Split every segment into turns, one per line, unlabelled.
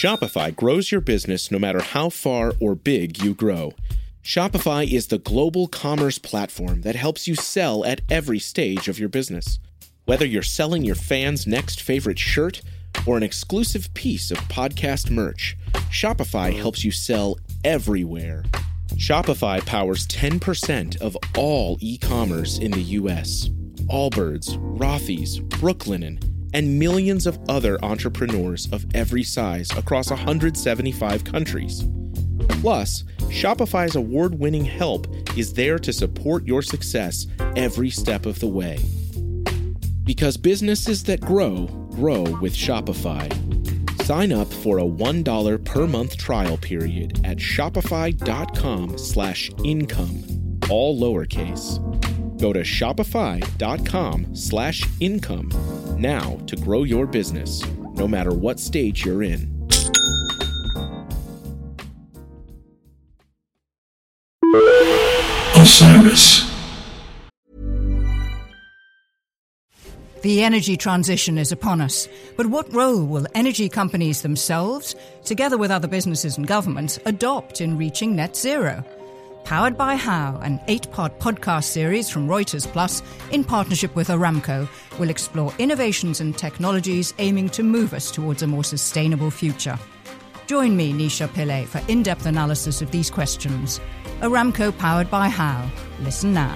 Shopify grows your business no matter how far or big you grow. Shopify is the global commerce platform that helps you sell at every stage of your business. Whether you're selling your fans' next favorite shirt or an exclusive piece of podcast merch, Shopify helps you sell everywhere. Shopify powers 10% of all e-commerce in the U.S. Allbirds, Rothy's, Brooklinen, and millions of other entrepreneurs of every size across 175 countries. Plus, Shopify's award-winning help is there to support your success every step of the way. Because businesses that grow, grow with Shopify. Sign up for a $1 per month trial period at shopify.com/income, all lowercase. Go to shopify.com/income now to grow your business, no matter what stage you're in.
Osiris.
The energy transition is upon us, but what role will energy companies themselves, together with other businesses and governments, adopt in reaching net zero? Powered by How, an 8-part podcast series from Reuters Plus, in partnership with Aramco, will explore innovations and technologies aiming to move us towards a more sustainable future. Join me, Nisha Pillay, for in-depth analysis of these questions. Aramco, powered by How. Listen now.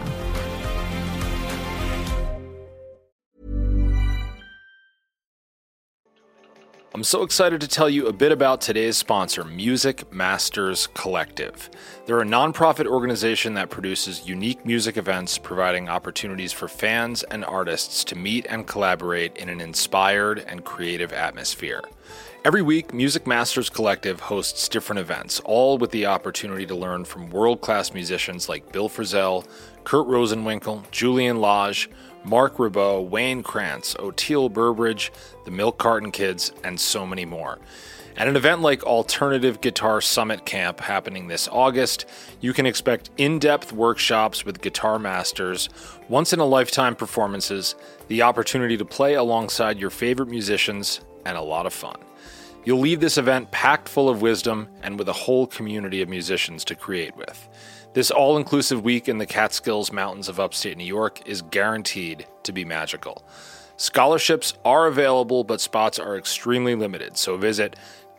I'm so excited to tell you a bit about today's sponsor, Music Masters Collective. They're a nonprofit organization that produces unique music events, providing opportunities for fans and artists to meet and collaborate in an inspired and creative atmosphere. Every week, Music Masters Collective hosts different events, all with the opportunity to learn from world-class musicians like Bill Frisell, Kurt Rosenwinkel, Julian Lage, Mark Ribot, Wayne Krantz, Oteil Burbridge, the Milk Carton Kids, and so many more. At an event like Alternative Guitar Summit Camp happening this August, you can expect in-depth workshops with guitar masters, once-in-a-lifetime performances, the opportunity to play alongside your favorite musicians, and a lot of fun. You'll leave this event packed full of wisdom and with a whole community of musicians to create with. This all-inclusive week in the Catskills Mountains of upstate New York is guaranteed to be magical. Scholarships are available, but spots are extremely limited, so visit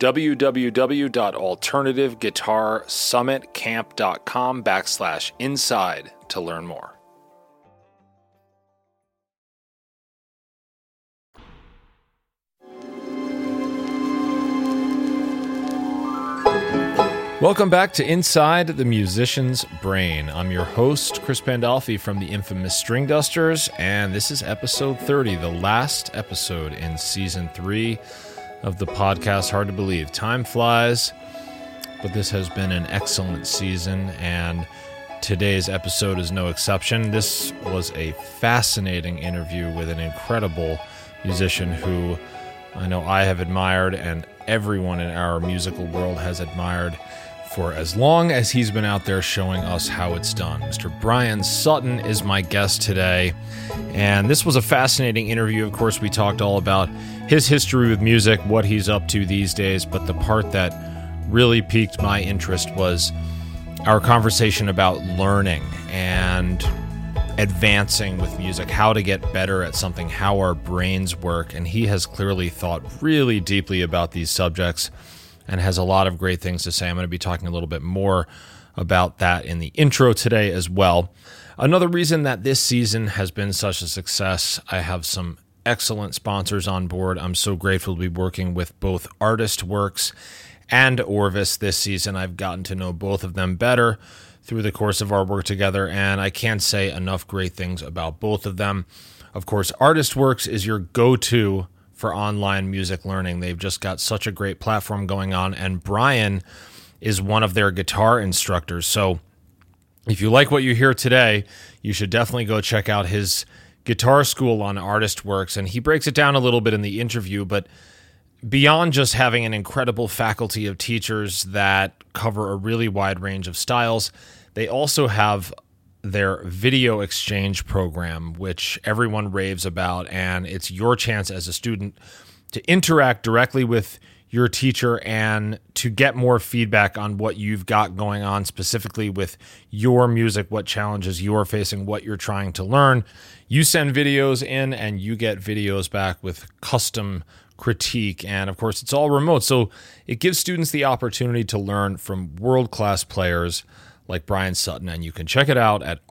www.alternativeguitarsummitcamp.com/inside to learn more. Welcome back to Inside the Musician's Brain. I'm your host, Chris Pandolfi from the infamous String Dusters, and this is episode 30, the last episode in season 3 of the podcast. Hard to believe. Time flies, but this has been an excellent season, and today's episode is no exception. This was a fascinating interview with an incredible musician who I know I have admired and everyone in our musical world has admired for as long as he's been out there showing us how it's done. Mr. Brian Sutton is my guest today, and this was a fascinating interview. Of course, we talked all about his history with music, what he's up to these days, but the part that really piqued my interest was our conversation about learning and advancing with music, how to get better at something, how our brains work, and he has clearly thought really deeply about these subjects and has a lot of great things to say. I'm going to be talking a little bit more about that in the intro today as well. Another reason that this season has been such a success, I have some excellent sponsors on board. I'm so grateful to be working with both Artist Works and Orvis this season. I've gotten to know both of them better through the course of our work together, and I can't say enough great things about both of them. Of course, Artist Works is your go-to for online music learning. They've just got such a great platform going on, and Brian is one of their guitar instructors. So if you like what you hear today, you should definitely go check out his guitar school on Artist Works, and he breaks it down a little bit in the interview, but beyond just having an incredible faculty of teachers that cover a really wide range of styles, they also have their video exchange program, which everyone raves about, and it's your chance as a student to interact directly with your teacher and to get more feedback on what you've got going on specifically with your music, what challenges you're facing, what you're trying to learn. You send videos in and you get videos back with custom critique. And of course, it's all remote. So it gives students the opportunity to learn from world-class players like Brian Sutton. And you can check it out at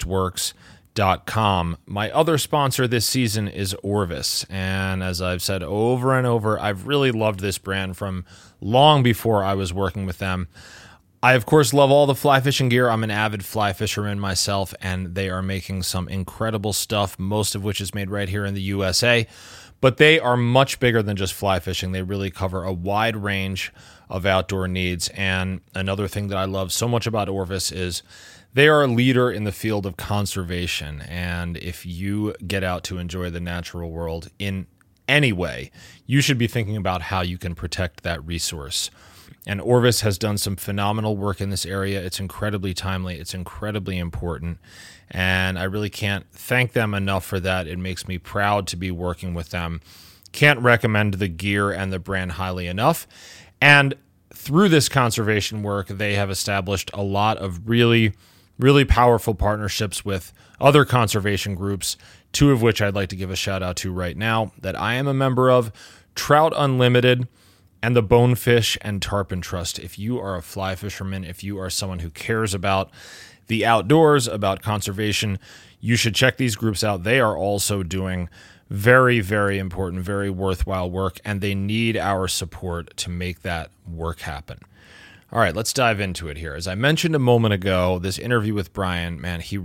artistworks.com. My other sponsor this season is Orvis. And as I've said over and over, I've really loved this brand from long before I was working with them. I, of course, love all the fly fishing gear. I'm an avid fly fisherman myself, and they are making some incredible stuff, most of which is made right here in the USA. But they are much bigger than just fly fishing. They really cover a wide range of outdoor needs. And another thing that I love so much about Orvis is they are a leader in the field of conservation. And if you get out to enjoy the natural world in any way, you should be thinking about how you can protect that resource. And Orvis has done some phenomenal work in this area. It's incredibly timely. It's incredibly important. And I really can't thank them enough for that. It makes me proud to be working with them. Can't recommend the gear and the brand highly enough. And through this conservation work, they have established a lot of really powerful partnerships with other conservation groups, two of which I'd like to give a shout out to right now that I am a member of, Trout Unlimited and the Bonefish and Tarpon Trust. If you are a fly fisherman, if you are someone who cares about the outdoors, about conservation, you should check these groups out. They are also doing very, very important, very worthwhile work, and they need our support to make that work happen. All right, let's dive into it here. As I mentioned a moment ago, this interview with Brian, man, he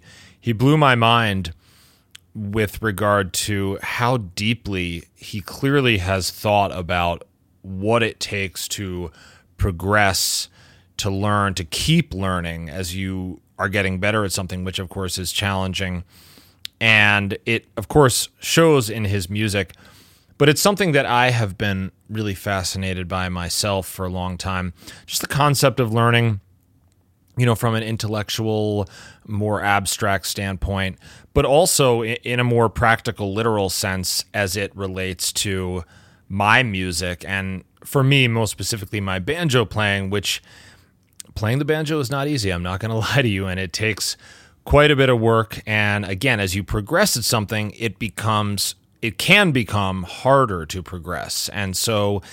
blew my mind with regard to how deeply he clearly has thought about what it takes to progress, to learn, to keep learning as you are getting better at something, which of course is challenging. And it, of course, shows in his music, but it's something that I have been really fascinated by myself for a long time. Just the concept of learning, from an intellectual, more abstract standpoint, but also in a more practical, literal sense as it relates to my music, and for me, most specifically, my banjo playing, which playing the banjo is not easy. I'm not going to lie to you, and it takes quite a bit of work. And again, as you progress at something, it can become harder to progress. And so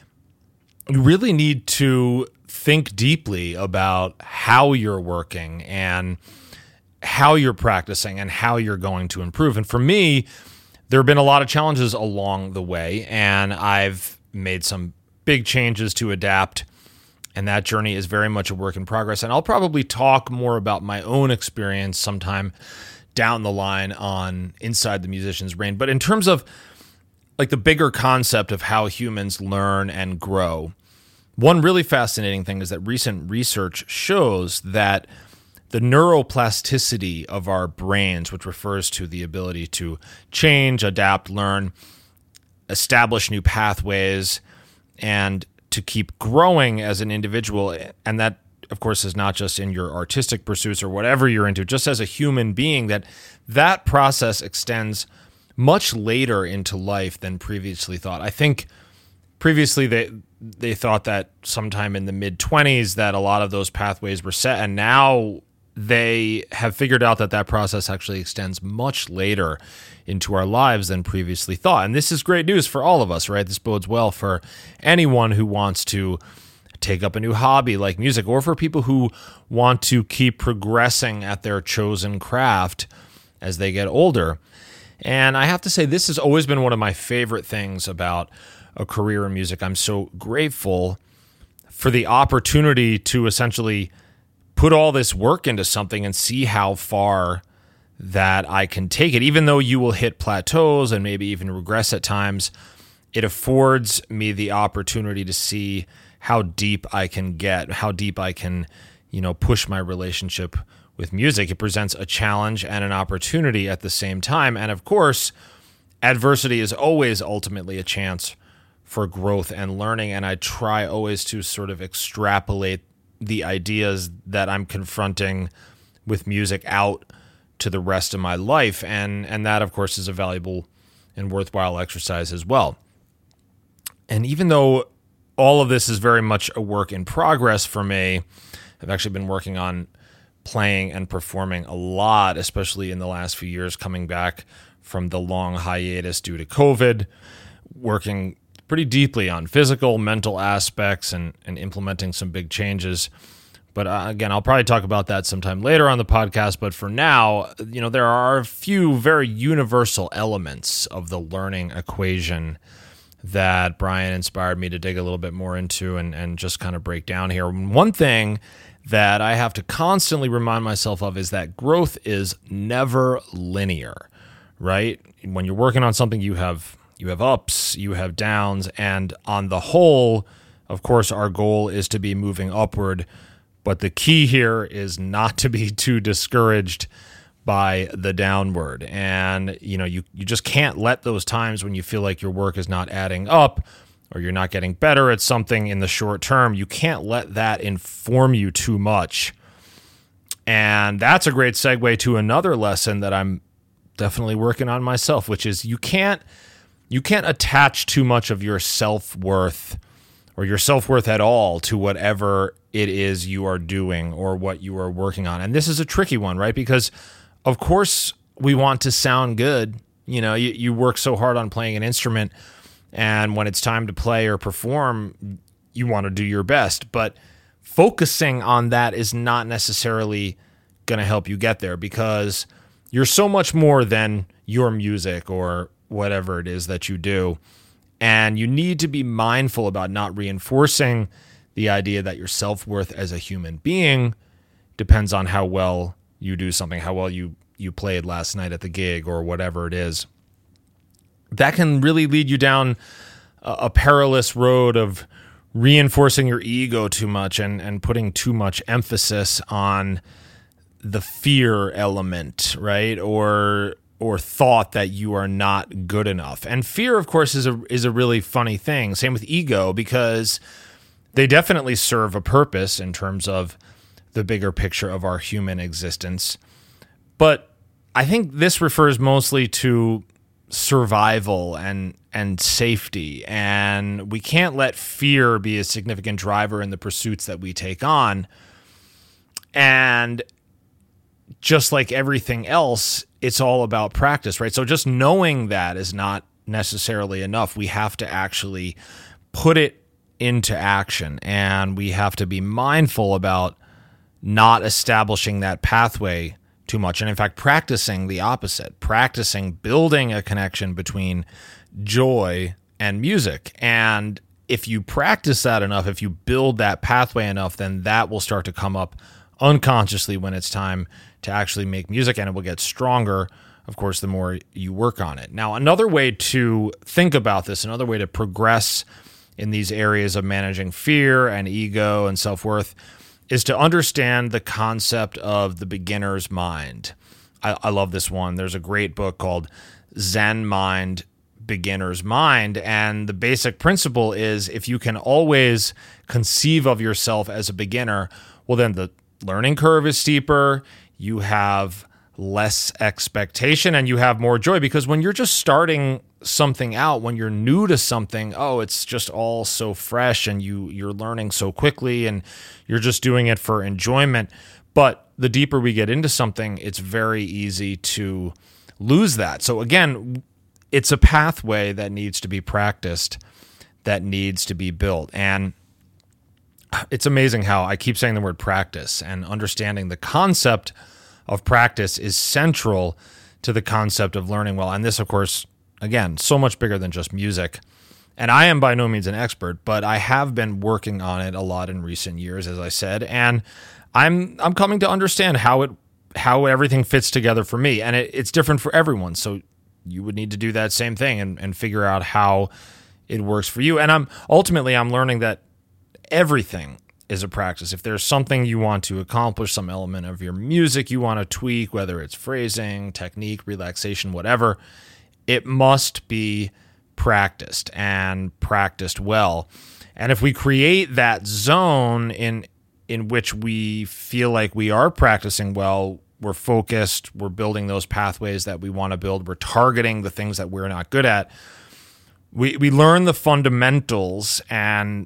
you really need to think deeply about how you're working and how you're practicing and how you're going to improve. And for me, there have been a lot of challenges along the way, and I've made some big changes to adapt, and that journey is very much a work in progress. And I'll probably talk more about my own experience sometime down the line on Inside the Musician's Brain. But in terms of like the bigger concept of how humans learn and grow, one really fascinating thing is that recent research shows that the neuroplasticity of our brains, which refers to the ability to change, adapt, learn, establish new pathways, and to keep growing as an individual, and that, of course, is not just in your artistic pursuits or whatever you're into, just as a human being, that process extends much later into life than previously thought. I think previously they thought that sometime in the mid-20s that a lot of those pathways were set, and now they have figured out that process actually extends much later into our lives than previously thought. And this is great news for all of us, right? This bodes well for anyone who wants to take up a new hobby like music, or for people who want to keep progressing at their chosen craft as they get older. And I have to say, this has always been one of my favorite things about a career in music. I'm so grateful for the opportunity to essentially put all this work into something and see how far that I can take it. Even though you will hit plateaus and maybe even regress at times, it affords me the opportunity to see how deep I can get, how deep I can, push my relationship with music. It presents a challenge and an opportunity at the same time. And of course, adversity is always ultimately a chance for growth and learning. And I try always to sort of extrapolate the ideas that I'm confronting with music out to the rest of my life. And that, of course, is a valuable and worthwhile exercise as well. And even though all of this is very much a work in progress for me. I've actually been working on playing and performing a lot, especially in the last few years, coming back from the long hiatus due to COVID, working pretty deeply on physical, mental aspects and implementing some big changes. But again, I'll probably talk about that sometime later on the podcast. But for now, there are a few very universal elements of the learning equation that Brian inspired me to dig a little bit more into and just kind of break down here. One thing that I have to constantly remind myself of is that growth is never linear, right? When you're working on something, you have ups, you have downs, and on the whole, of course, our goal is to be moving upward. But the key here is not to be too discouraged by the downward. And, you just can't let those times when you feel like your work is not adding up or you're not getting better at something in the short term, you can't let that inform you too much. And that's a great segue to another lesson that I'm definitely working on myself, which is you can't attach too much of your self-worth or your self-worth at all to whatever it is you are doing or what you are working on. And this is a tricky one, right? Because, of course, we want to sound good. You work so hard on playing an instrument, and when it's time to play or perform, you want to do your best. But focusing on that is not necessarily going to help you get there, because you're so much more than your music or whatever it is that you do. And you need to be mindful about not reinforcing the idea that your self-worth as a human being depends on how well you do something, how well you played last night at the gig or whatever it is. That can really lead you down a perilous road of reinforcing your ego too much and putting too much emphasis on the fear element, right? Or thought that you are not good enough. And fear, of course, is a really funny thing. Same with ego, because they definitely serve a purpose in terms of the bigger picture of our human existence. But I think this refers mostly to survival and safety. And we can't let fear be a significant driver in the pursuits that we take on. And just like everything else, it's all about practice, right? So just knowing that is not necessarily enough. We have to actually put it into action, and we have to be mindful about not establishing that pathway too much. And in fact, practicing the opposite, practicing building a connection between joy and music. And if you practice that enough, if you build that pathway enough, then that will start to come up unconsciously when it's time to actually make music, and it will get stronger, of course, the more you work on it. Now, another way to think about this, another way to progress in these areas of managing fear and ego and self-worth, is to understand the concept of the beginner's mind. I love this one. There's a great book called Zen Mind, Beginner's Mind, and the basic principle is if you can always conceive of yourself as a beginner, well, then the learning curve is steeper, you have less expectation, and you have more joy. Because when you're just starting something out, when you're new to something, it's just all so fresh, and you're learning so quickly, and you're just doing it for enjoyment. But the deeper we get into something, it's very easy to lose that. So again, it's a pathway that needs to be practiced, that needs to be built. And it's amazing how I keep saying the word practice, and understanding the concept of practice is central to the concept of learning well. And this, of course, again, so much bigger than just music. And I am by no means an expert, but I have been working on it a lot in recent years, as I said, and I'm coming to understand how everything fits together for me. And it's different for everyone. So you would need to do that same thing and figure out how it works for you. And I'm learning that everything is a practice. If there's something you want to accomplish, some element of your music you want to tweak, whether it's phrasing, technique, relaxation, whatever, it must be practiced, and practiced well. And if we create that zone in which we feel like we are practicing well, we're focused, we're building those pathways that we want to build, we're targeting the things that we're not good at, we learn the fundamentals, and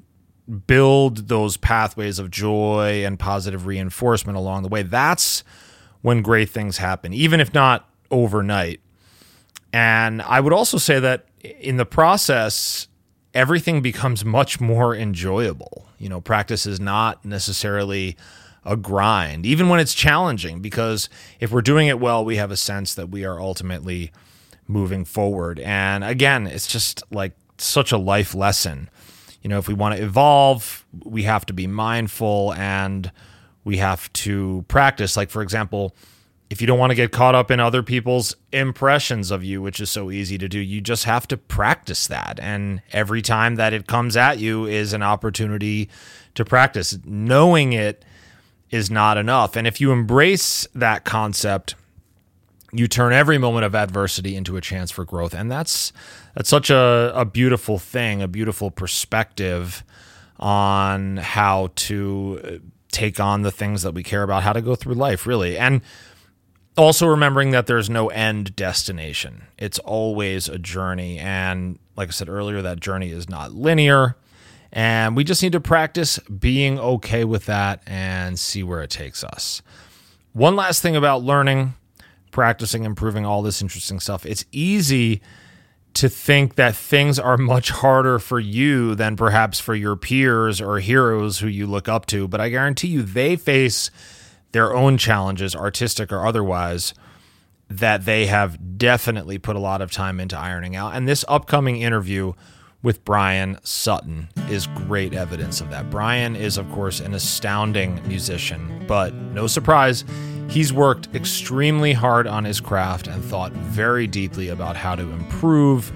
build those pathways of joy and positive reinforcement along the way, that's when great things happen, even if not overnight. And I would also say that in the process, everything becomes much more enjoyable. Practice is not necessarily a grind, even when it's challenging, because if we're doing it well, we have a sense that we are ultimately moving forward. And again, it's just like such a life lesson. If we want to evolve, we have to be mindful and we have to practice. Like, for example, if you don't want to get caught up in other people's impressions of you, which is so easy to do, you just have to practice that. And every time that it comes at you is an opportunity to practice. Knowing it is not enough. And if you embrace that concept, you turn every moment of adversity into a chance for growth. And that's such a beautiful thing, a beautiful perspective on how to take on the things that we care about, how to go through life, really. And also remembering that there's no end destination. It's always a journey. And like I said earlier, that journey is not linear. And we just need to practice being okay with that and see where it takes us. One last thing about learning, practicing, improving, all this interesting stuff. It's easy to think that things are much harder for you than perhaps for your peers or heroes who you look up to. But I guarantee you they face their own challenges, artistic or otherwise, that they have definitely put a lot of time into ironing out. And this upcoming interview with Bryan Sutton is great evidence of that. Bryan is, of course, an astounding musician, but no surprise, he's worked extremely hard on his craft and thought very deeply about how to improve,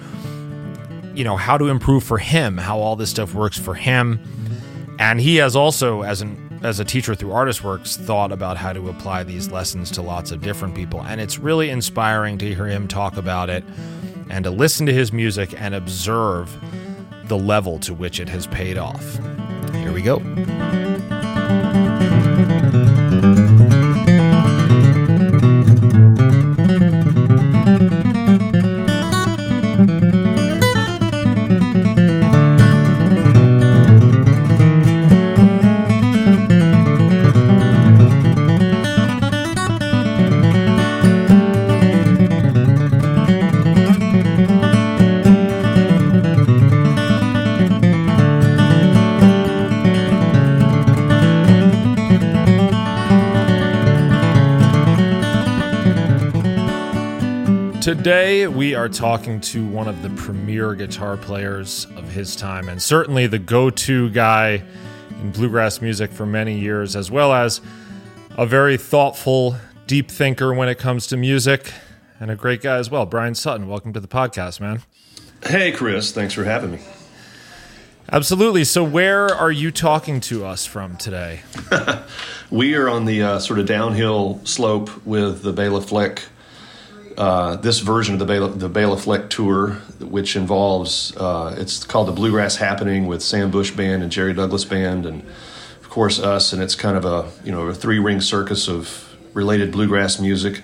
how to improve for him, how all this stuff works for him. And he has also, as a teacher through ArtistWorks, thought about how to apply these lessons to lots of different people. And it's really inspiring to hear him talk about it and to listen to his music and observe the level to which it has paid off. Here we go. Today, we are talking to one of the premier guitar players of his time, and certainly the go-to guy in bluegrass music for many years, as well as a very thoughtful, deep thinker when it comes to music, and a great guy as well. Bryan Sutton, welcome to the podcast, man.
Hey, Chris. Thanks for having me.
Absolutely. So where are you talking to us from today?
We are on the sort of downhill slope with the Bela Fleck. This version of the Bela Fleck tour, which involves, it's called the Bluegrass Happening with Sam Bush Band and Jerry Douglas Band, and of course us. And it's kind of a three-ring circus of related bluegrass music.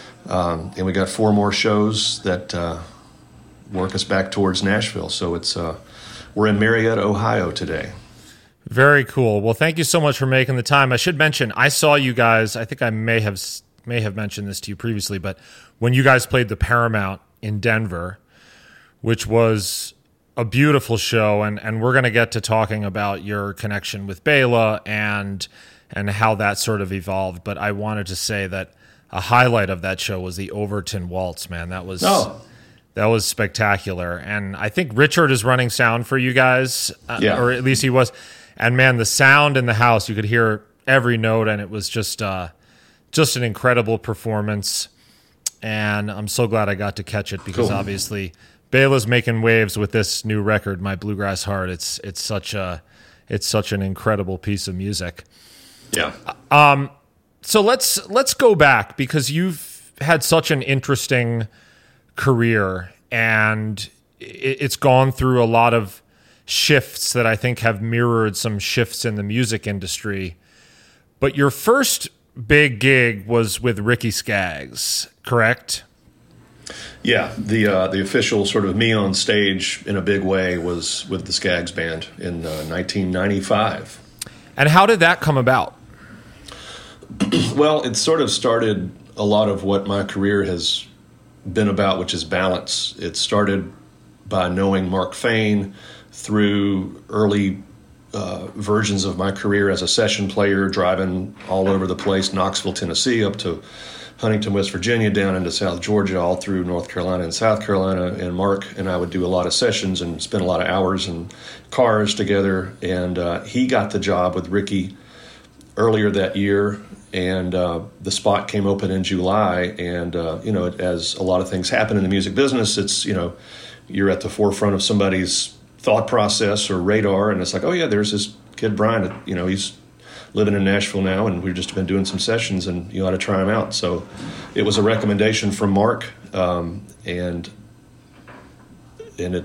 And we got 4 more shows that work us back towards Nashville. So we're in Marietta, Ohio today.
Very cool. Well, thank you so much for making the time. I should mention, I saw you guys. I think I may have mentioned this to you previously, but when you guys played the Paramount in Denver, which was a beautiful show, and we're going to get to talking about your connection with Bela and how that sort of evolved. But I wanted to say that a highlight of that show was the Overton Waltz, man. That was spectacular. And I think Richard is running sound for you guys, or at least he was. And man, the sound in the house, you could hear every note, and it was just an incredible performance. And I'm so glad I got to catch it because obviously Bela's making waves with this new record, My Bluegrass Heart. It's such an incredible piece of music.
Yeah.
So let's go back because you've had such an interesting career and it's gone through a lot of shifts that I think have mirrored some shifts in the music industry. But your first big gig was with Ricky Skaggs, correct?
Yeah, the official sort of me on stage in a big way was with the Skaggs Band in 1995.
And how did that come about?
Well, it sort of started a lot of what my career has been about, which is balance. It started by knowing Mark Fain through early versions of my career as a session player, driving all over the place, Knoxville, Tennessee, up to Huntington, West Virginia, down into South Georgia, all through North Carolina and South Carolina. And Mark and I would do a lot of sessions and spend a lot of hours in cars together. And he got the job with Ricky earlier that year, and the spot came open in July. And, as a lot of things happen in the music business, it's, you're at the forefront of somebody's thought process or radar, and it's like, oh, yeah, there's this kid, Brian, he's living in Nashville now, and we've just been doing some sessions, and you ought to try him out. So it was a recommendation from Mark, and it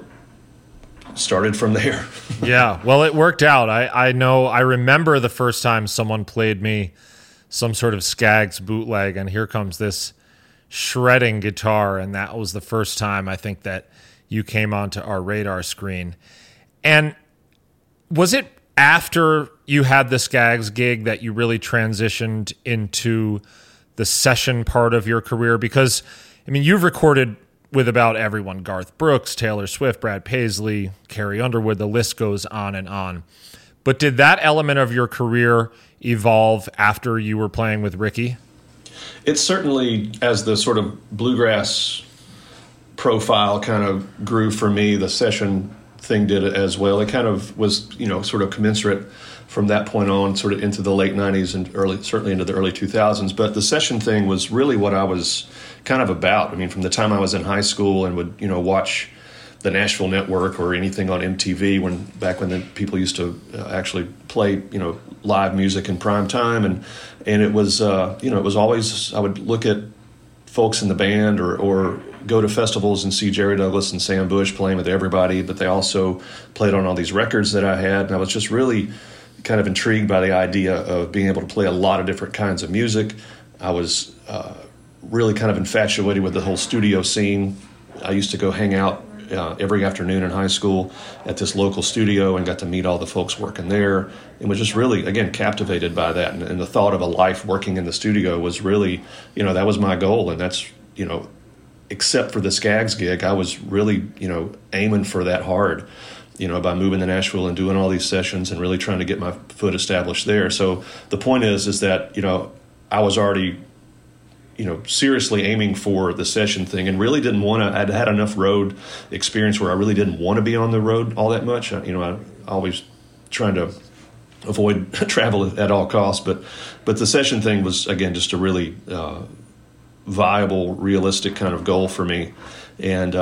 started from there.
Yeah, well, it worked out. I remember the first time someone played me some sort of Skaggs bootleg, and here comes this shredding guitar, and that was the first time I think that you came onto our radar screen. And was it after you had the Skaggs gig that you really transitioned into the session part of your career? Because, you've recorded with about everyone: Garth Brooks, Taylor Swift, Brad Paisley, Carrie Underwood, the list goes on and on. But did that element of your career evolve after you were playing with Ricky?
It certainly, as the sort of bluegrass profile kind of grew for me, the session thing did it as well. It kind of was, sort of commensurate from that point on, sort of into the late 90s and certainly into the early 2000s. But the session thing was really what I was kind of about. From the time I was in high school and would, watch the Nashville Network or anything on MTV back when people used to actually play, live music in prime time. And it was, it was always, I would look at folks in the band or go to festivals and see Jerry Douglas and Sam Bush playing with everybody, but they also played on all these records that I had. And I was just really kind of intrigued by the idea of being able to play a lot of different kinds of music. I was really kind of infatuated with the whole studio scene. I used to go hang out every afternoon in high school at this local studio and got to meet all the folks working there, and was just really, again, captivated by that. And the thought of a life working in the studio was really, that was my goal. And that's, except for the Skaggs gig, I was really, aiming for that hard, by moving to Nashville and doing all these sessions and really trying to get my foot established there. So the point is that, I was already, seriously aiming for the session thing, and really didn't want to. I'd had enough road experience where I really didn't want to be on the road all that much. I always trying to avoid travel at all costs, but the session thing was, again, just a really viable, realistic kind of goal for me, and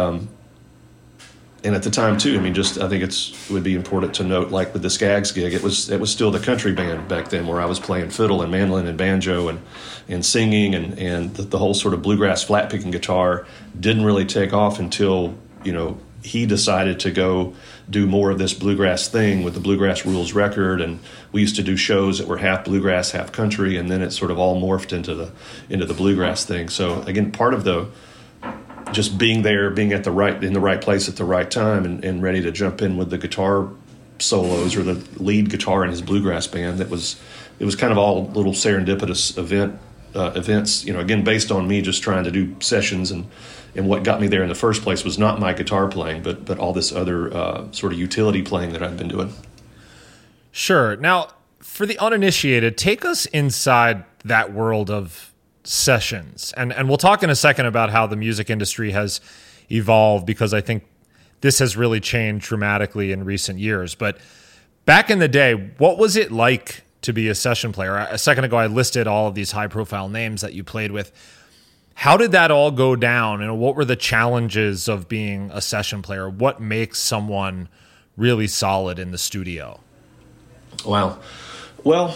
at the time too. I think it would be important to note, like with the Skaggs gig, it was still the country band back then, where I was playing fiddle and mandolin and banjo and singing, and the whole sort of bluegrass flat picking guitar didn't really take off until he decided to go do more of this bluegrass thing with the Bluegrass Rules record, and we used to do shows that were half bluegrass, half country, and then it sort of all morphed into the bluegrass thing. So again, part of the just being there, being in the right place at the right time, and ready to jump in with the guitar solos or the lead guitar in his bluegrass band. It was kind of all little serendipitous events, again, based on me just trying to do sessions, and what got me there in the first place was not my guitar playing, but all this other sort of utility playing that I've been doing.
Sure. Now, for the uninitiated, take us inside that world of sessions, and we'll talk in a second about how the music industry has evolved, because I think this has really changed dramatically in recent years. But back in the day, what was it like to be a session player? A second ago, I listed all of these high-profile names that you played with. How did that all go down, and what were the challenges of being a session player? What makes someone really solid in the studio?
Wow. Well,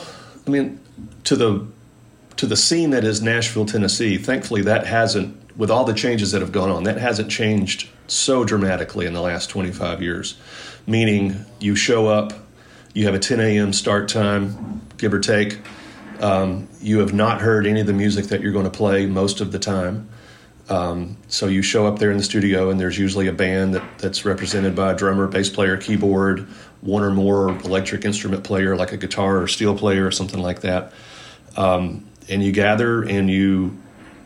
to the scene that is Nashville, Tennessee, thankfully that hasn't, with all the changes that have gone on, that hasn't changed so dramatically in the last 25 years. Meaning, you show up, you have a 10 a.m. start time, give or take. You have not heard any of the music that you're going to play most of the time. So you show up there in the studio, and there's usually a band that's represented by a drummer, bass player, keyboard, one or more electric instrument player, like a guitar or steel player or something like that. And you gather and you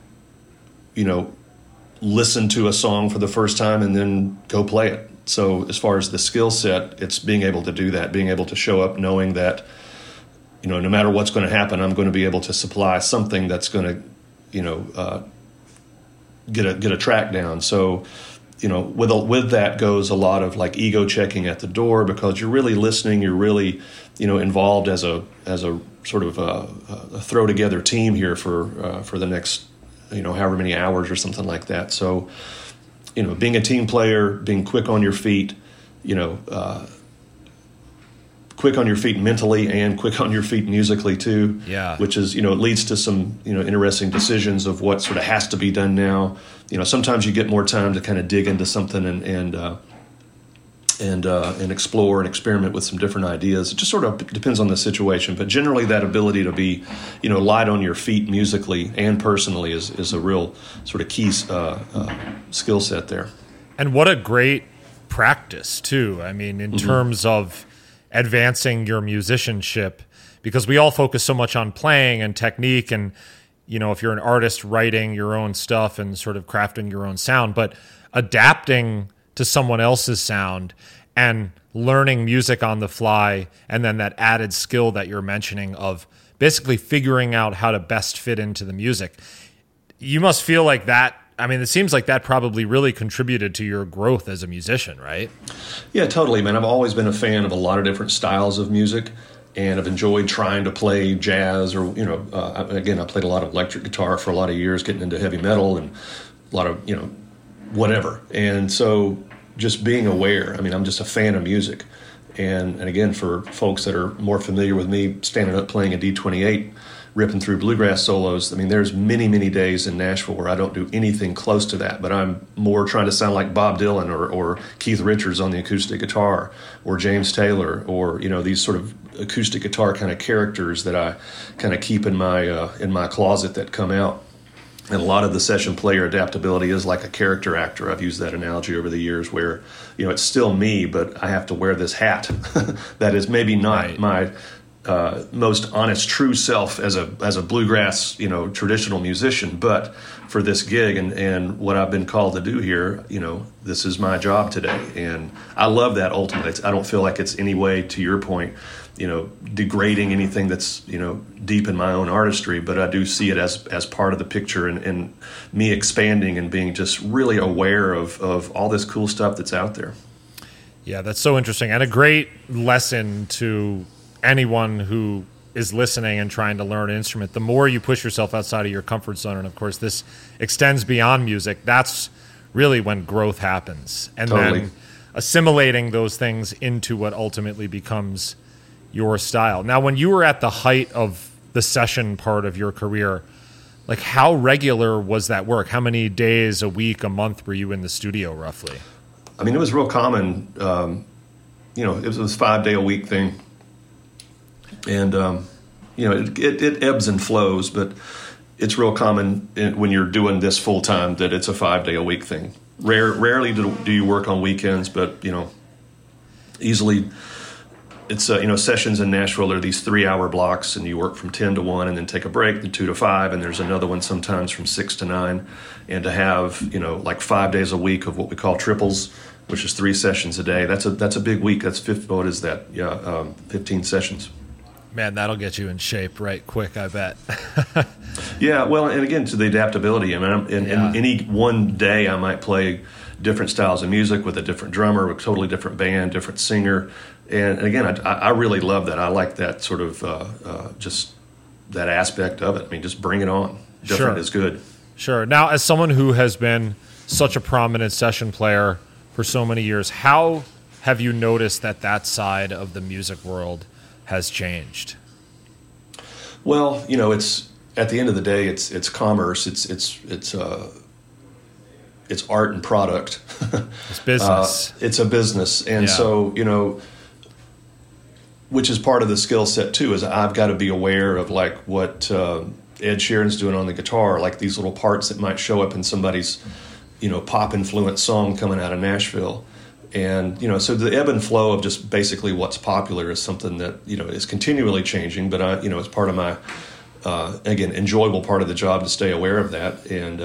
listen to a song for the first time and then go play it. So as far as the skill set, it's being able to do that, being able to show up knowing that, no matter what's going to happen, I'm going to be able to supply something that's going to, get a track down. So, with that goes a lot of like ego checking at the door, because you're really listening, you're really, involved as a sort of a throw together team here for the next, however many hours or something like that. So, being a team player, being quick on your feet, quick on your feet mentally and quick on your feet musically too.
Yeah.
Which is, it leads to some, interesting decisions of what sort of has to be done now. Sometimes you get more time to kind of dig into something and explore and experiment with some different ideas. It just sort of depends on the situation, but generally that ability to be, light on your feet musically and personally is a real sort of key skill set there.
And what a great practice too. I mean, in terms of advancing your musicianship, because we all focus so much on playing and technique and, if you're an artist, writing your own stuff and sort of crafting your own sound, but adapting to someone else's sound and learning music on the fly, and then that added skill that you're mentioning of basically figuring out how to best fit into the music. You must feel like that. I mean, it seems like that probably really contributed to your growth as a musician, right?
Yeah, totally, man. I've always been a fan of a lot of different styles of music, and I've enjoyed trying to play jazz or, again, I played a lot of electric guitar for a lot of years, getting into heavy metal and a lot of, whatever. And so just being aware, I mean, I'm just a fan of music. And again, for folks that are more familiar with me, standing up playing a D28, ripping through bluegrass solos, I mean, there's many, many days in Nashville where I don't do anything close to that, but I'm more trying to sound like Bob Dylan or Keith Richards on the acoustic guitar, or James Taylor, or, these sort of acoustic guitar kind of characters that I kind of keep in my closet that come out. And a lot of the session player adaptability is like a character actor. I've used that analogy over the years where, it's still me, but I have to wear this hat that is maybe not my most honest, true self as a bluegrass, traditional musician. But for this gig and what I've been called to do here, this is my job today. And I love that ultimately. I don't feel like it's any way, to your point, degrading anything that's, deep in my own artistry, but I do see it as part of the picture and me expanding and being just really aware of all this cool stuff that's out there.
Yeah, that's so interesting. And a great lesson to anyone who is listening and trying to learn an instrument. The more you push yourself outside of your comfort zone, and of course this extends beyond music, that's really when growth happens. And
totally.
Then assimilating those things into what ultimately becomes your style. Now, when you were at the height of the session part of your career, like how regular was that work? How many days a week, a month were you in the studio roughly?
I mean, it was real common. It was a 5-day-a-week thing. And, it ebbs and flows, but it's real common when you're doing this full time that it's a 5-day-a-week thing. Rarely do you work on weekends, but, easily it's, sessions in Nashville are these 3-hour blocks, and you work from 10 to 1 and then take a break, then 2 to 5, and there's another one sometimes from 6 to 9. And to have, like 5 days a week of what we call triples, which is 3 sessions a day, that's a big week. That's 15 sessions.
Man, that'll get you in shape right quick, I bet.
Yeah, well, and again, to the adaptability. I mean, in any one day I might play different styles of music with a different drummer, a totally different band, different singer. And again, I really love that. I like that sort of just that aspect of it. I mean, just bring it on. Different is good.
Sure. Now, as someone who has been such a prominent session player for so many years, how have you noticed that side of the music world has changed?
Well, it's at the end of the day, it's commerce. It's art and product.
It's business.
It's a business, and so which is part of the skill set too. Is I've got to be aware of like what Ed Sheeran's doing on the guitar, like these little parts that might show up in somebody's, pop influenced song coming out of Nashville. And, so the ebb and flow of just basically what's popular is something that, is continually changing. But, it's part of my, again, enjoyable part of the job to stay aware of that. And,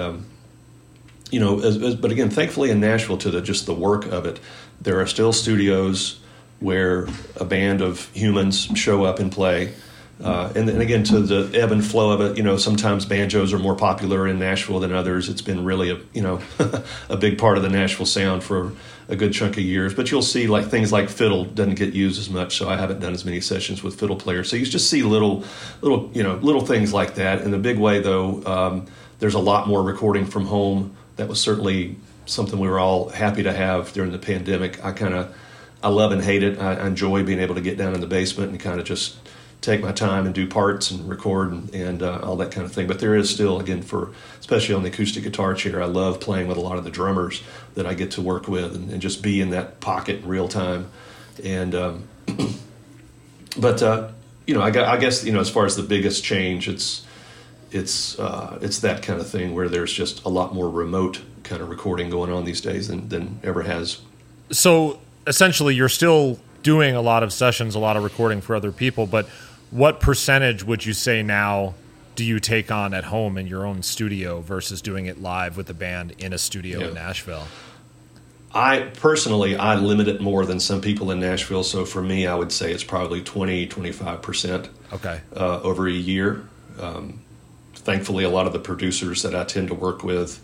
but again, thankfully in Nashville, to just the work of it, there are still studios where a band of humans show up and play. And then again, to the ebb and flow of it, sometimes banjos are more popular in Nashville than others. It's been really a big part of the Nashville sound for a good chunk of years. But you'll see like things like fiddle doesn't get used as much, so I haven't done as many sessions with fiddle players. So you just see little things like that. In the big way, though, there's a lot more recording from home. That was certainly something we were all happy to have during the pandemic. I love and hate it. I enjoy being able to get down in the basement and kind of just take my time and do parts and record and all that kind of thing. But there is still, again, especially on the acoustic guitar chair, I love playing with a lot of the drummers that I get to work with and just be in that pocket in real time. And I guess as far as the biggest change, it's that kind of thing where there's just a lot more remote kind of recording going on these days than ever has.
So essentially, you're still doing a lot of sessions, a lot of recording for other people, but what percentage would you say now do you take on at home in your own studio versus doing it live with the band in a studio in Nashville?
I limit it more than some people in Nashville. So for me, I would say it's probably 20-25% over a year. Thankfully, a lot of the producers that I tend to work with,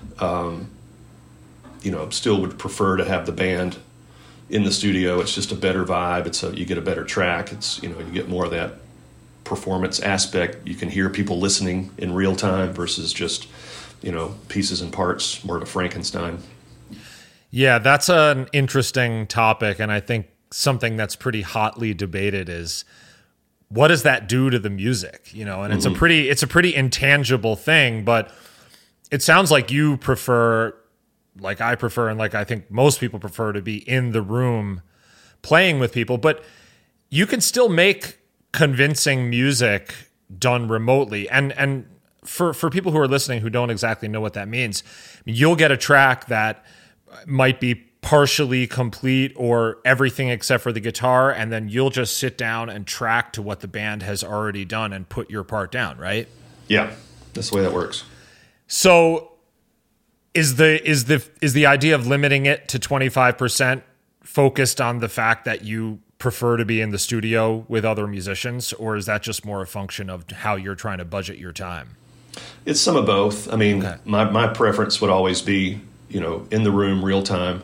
still would prefer to have the band in the studio. It's just a better vibe. You get a better track. You get more of that performance aspect. You can hear people listening in real time versus just, pieces and parts, more of a Frankenstein.
Yeah, that's an interesting topic. And I think something that's pretty hotly debated is, what does that do to the music? And it's a pretty intangible thing, but it sounds like you prefer, like I prefer, and like I think most people prefer, to be in the room playing with people, but you can still make convincing music done remotely. And for people who are listening who don't exactly know what that means, you'll get a track that might be partially complete or everything except for the guitar, and then you'll just sit down and track to what the band has already done and put your part down, right?
Yeah, that's the way that works.
So is the idea of limiting it to 25% focused on the fact that you prefer to be in the studio with other musicians, or is that just more a function of how you're trying to budget your time?
It's some of both. I mean, my preference would always be, in the room, real time.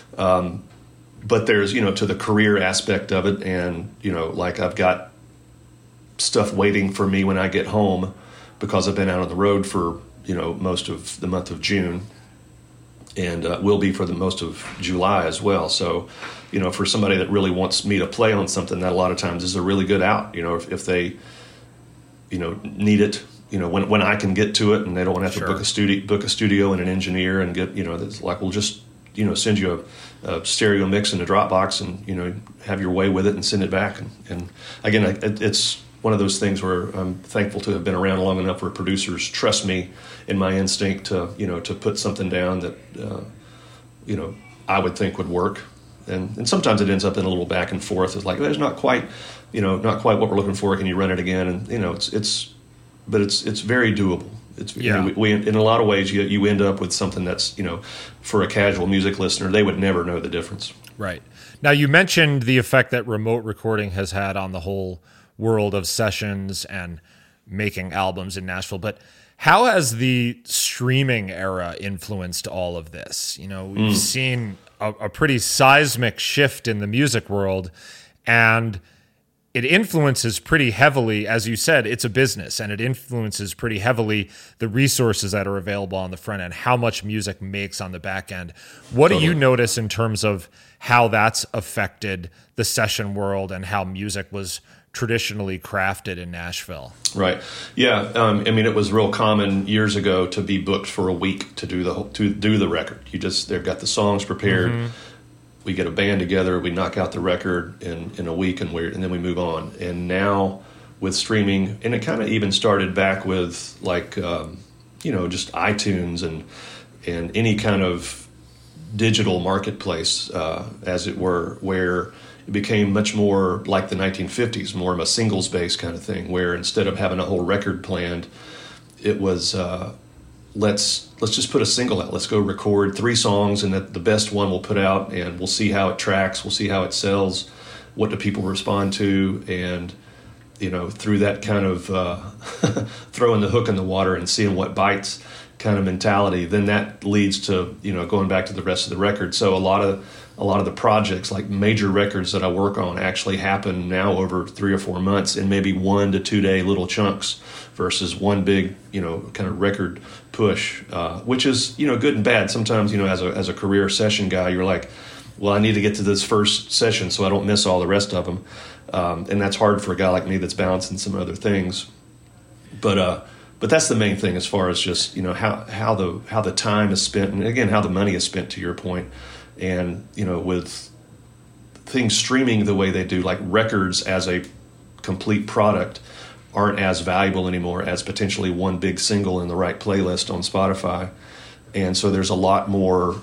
But there's, to the career aspect of it, and, like I've got stuff waiting for me when I get home because I've been out on the road for, most of the month of June, and will be for the most of July as well. So, for somebody that really wants me to play on something, that a lot of times is a really good out, if they, need it, when I can get to it and they don't want to have to book a studio and an engineer and get, it's like, we'll just, send you a stereo mix in a Dropbox and, have your way with it and send it back. And again, it's one of those things where I'm thankful to have been around long enough where producers trust me in my instinct to, to put something down that, I would think would work. And sometimes it ends up in a little back and forth. It's like, there's not quite what we're looking for. Can you run it again? And, it's very doable. We in a lot of ways, you end up with something that's, for a casual music listener, they would never know the difference.
Right. Now, you mentioned the effect that remote recording has had on the whole world of sessions and making albums in Nashville, but how has the streaming era influenced all of this? We've seen a pretty seismic shift in the music world, and it influences pretty heavily, as you said, it's a business, and it influences pretty heavily the resources that are available on the front end, how much music makes on the back end. What do you notice in terms of how that's affected the session world and how music was traditionally crafted in Nashville?
Right. Yeah. It was real common years ago to be booked for a week to do the record. They've got the songs prepared. Mm-hmm. We get a band together, we knock out the record in a week, and then we move on. And now with streaming, and it kind of even started back with like just iTunes and any kind of digital marketplace, as it were, where it became much more like the 1950s, more of a singles-based kind of thing, where instead of having a whole record planned, it was let's just put a single out. Let's go record 3 songs, and the best one we'll put out, and we'll see how it tracks. We'll see how it sells. What do people respond to? And through that kind of throwing the hook in the water and seeing what bites kind of mentality, then that leads to going back to the rest of the record. So a lot of the projects, like major records that I work on, actually happen now over 3 or 4 months in maybe 1 to 2 day little chunks versus one big kind of record push, which is good and bad. Sometimes as a career session guy, you're like, well, I need to get to this first session so I don't miss all the rest of them, and that's hard for a guy like me that's balancing some other things. But that's the main thing as far as just how the time is spent, and again how the money is spent, to your point. And with things streaming the way they do, like records as a complete product aren't as valuable anymore as potentially one big single in the right playlist on Spotify. And so there's a lot more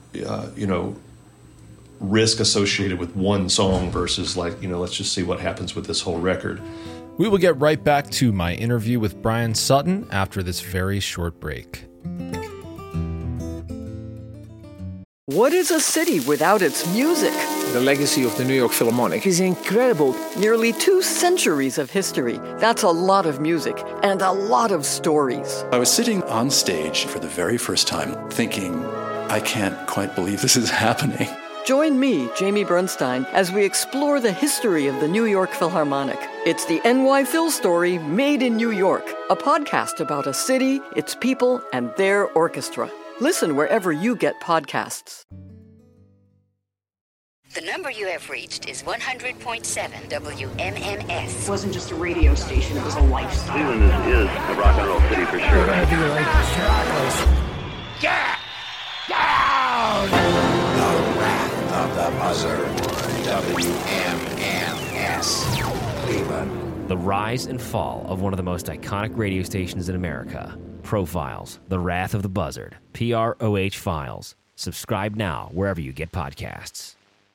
risk associated with one song versus let's just see what happens with this whole record.
We will get right back to my interview with Bryan Sutton after this very short break.
What is a city without its music?
The legacy of the New York Philharmonic is incredible.
Nearly 2 centuries of history. That's a lot of music and a lot of stories.
I was sitting on stage for the very first time thinking, I can't quite believe this is happening.
Join me, Jamie Bernstein, as we explore the history of the New York Philharmonic. It's the NY Phil story made in New York, a podcast about a city, its people, and their orchestra. Listen wherever you get podcasts.
The number you have reached is 100.7 WMMS.
It wasn't just a radio station, it was a lifestyle.
Cleveland is a rock and roll city for sure.
Get down! The Wrath of the Buzzard. WMMS. Cleveland.
The rise and fall of one of the most iconic radio stations in America. Profiles, The Wrath of the Buzzard, PROH Files. Subscribe now wherever you get podcasts.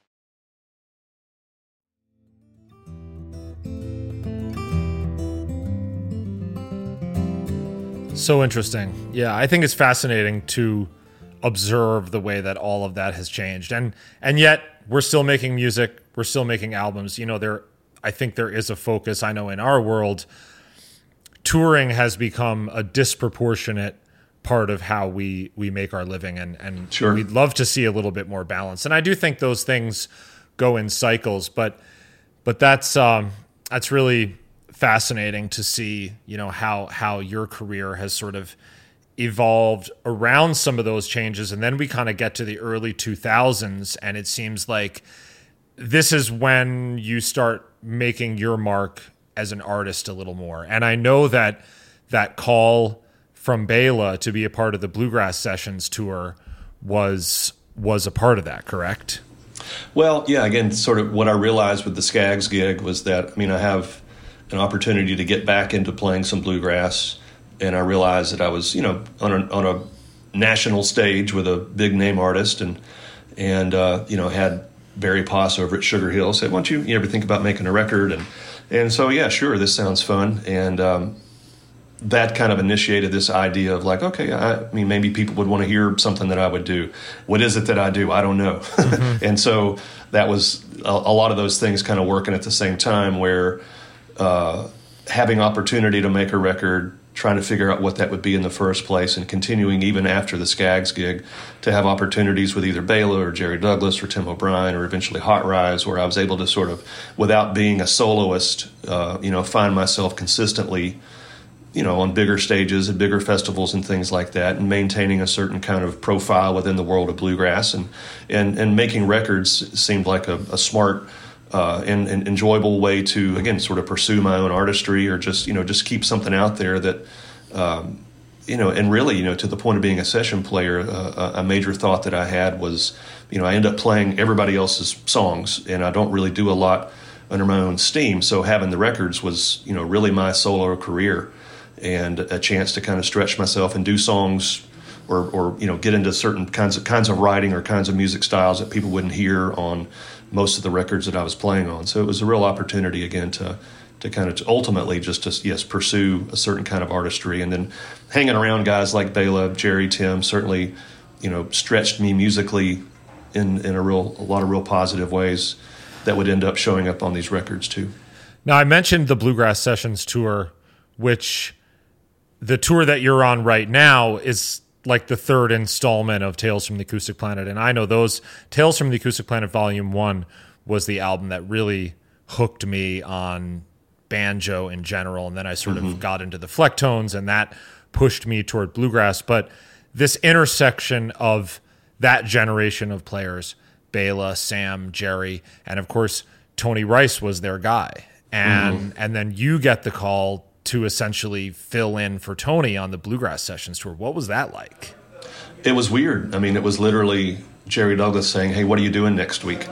So interesting. Yeah, I think it's fascinating to observe the way that all of that has changed. And yet we're still making music, we're still making albums. I think there is a focus, I know in our world, touring has become a disproportionate part of how we make our living, and
sure,
we'd love to see a little bit more balance. And I do think those things go in cycles, but that's really fascinating to see, how your career has sort of evolved around some of those changes. And then we kind of get to the early 2000s, and it seems like this is when you start making your mark as an artist a little more. And I know that call from Bela to be a part of the Bluegrass Sessions tour was a part of that, correct?
Well, yeah, again, sort of what I realized with the Skaggs gig was that, I have an opportunity to get back into playing some bluegrass, and I realized that I was, on a national stage with a big name artist, and had Barry Poss over at Sugar Hill said, why don't you ever think about making a record? And so, yeah, sure, this sounds fun. And that kind of initiated this idea of like, okay, maybe people would want to hear something that I would do. What is it that I do? I don't know. Mm-hmm. And so that was a lot of those things kind of working at the same time, where having opportunity to make a record, trying to figure out what that would be in the first place, and continuing even after the Skaggs gig to have opportunities with either Bela or Jerry Douglas or Tim O'Brien or eventually Hot Rise, where I was able to sort of, without being a soloist, find myself consistently, on bigger stages at bigger festivals and things like that, and maintaining a certain kind of profile within the world of bluegrass, and making records seemed like a smart and enjoyable way to, again, sort of pursue my own artistry, or just keep something out there that, and really, to the point of being a session player, a major thought that I had was, I end up playing everybody else's songs, and I don't really do a lot under my own steam. So having the records was, really my solo career, and a chance to kind of stretch myself and do songs or get into certain kinds of writing or kinds of music styles that people wouldn't hear on most of the records that I was playing on. So it was a real opportunity again to kind of ultimately just to pursue a certain kind of artistry. And then hanging around guys like Bela, Jerry, Tim certainly, stretched me musically in a lot of real positive ways that would end up showing up on these records too.
Now, I mentioned the Bluegrass Sessions tour, which the tour that you're on right now is like the third installment of Tales from the Acoustic Planet. And I know those Tales from the Acoustic Planet Volume 1 was the album that really hooked me on banjo in general. And then I sort of got into the Flecktones, and that pushed me toward bluegrass. But this intersection of that generation of players, Bela, Sam, Jerry, and of course, Tony Rice was their guy. And then you get the call to essentially fill in for Tony on the Bluegrass Sessions tour. What was that like?
It was weird. I mean, it was literally Jerry Douglas saying, "Hey, what are you doing next week?"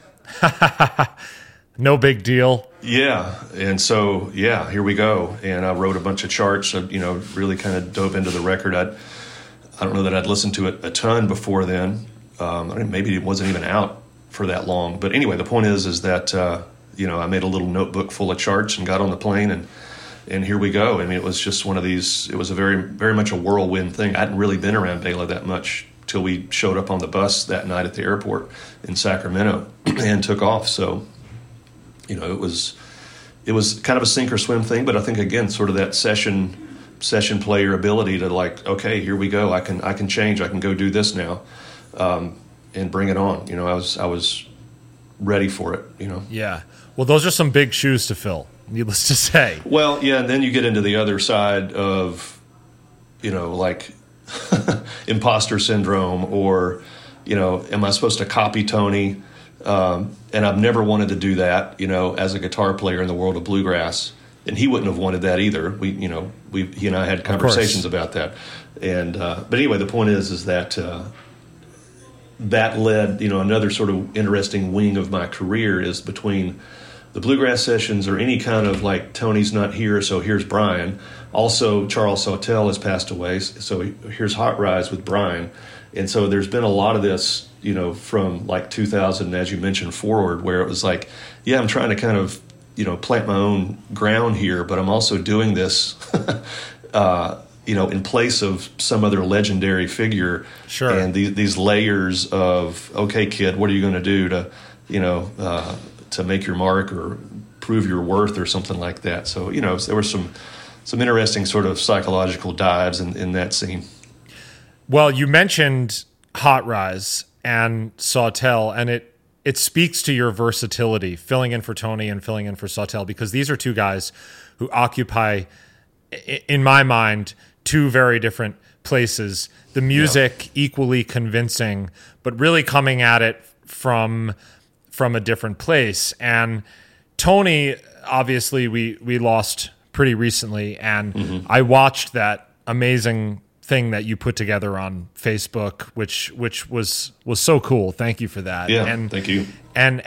No big deal.
Yeah. And so, here we go. And I wrote a bunch of charts, really kind of dove into the record. I don't know that I'd listened to it a ton before then. Maybe it wasn't even out for that long. But anyway, the point is that, I made a little notebook full of charts and got on the plane, and here we go. I mean, it was just one of these, it was a very, very much a whirlwind thing. I hadn't really been around Bela that much till we showed up on the bus that night at the airport in Sacramento and took off. So, it was kind of a sink or swim thing, but I think, again, sort of that session player ability to like, okay, here we go. I can change. I can go do this now, and bring it on. I was ready for it.
Yeah. Well, those are some big shoes to fill, needless to say.
Well, yeah, and then you get into the other side of, like imposter syndrome, or, am I supposed to copy Tony? And I've never wanted to do that, as a guitar player in the world of bluegrass. And he wouldn't have wanted that either. He and I had conversations about that. And but anyway, the point is that that led, another sort of interesting wing of my career is between the Bluegrass Sessions or any kind of like Tony's not here, so here's Brian. Also, Charles Sawtelle has passed away, so here's Hot Rise with Brian. And so there's been a lot of this, from like 2000, as you mentioned, forward, where it was like, I'm trying to kind of, plant my own ground here, but I'm also doing this, in place of some other legendary figure.
Sure.
And these layers of, okay, kid, what are you going to do to, to make your mark or prove your worth or something like that? So, there were some interesting sort of psychological dives in that scene.
Well, you mentioned Hot Rise and Sawtelle, and it speaks to your versatility, filling in for Tony and filling in for Sawtelle, because these are two guys who occupy, in my mind, two very different places. The music equally convincing, but really coming at it from a different place. And Tony, obviously, we lost pretty recently, and I watched that amazing thing that you put together on Facebook, which was so cool. Thank you for that.
Yeah, and thank you.
And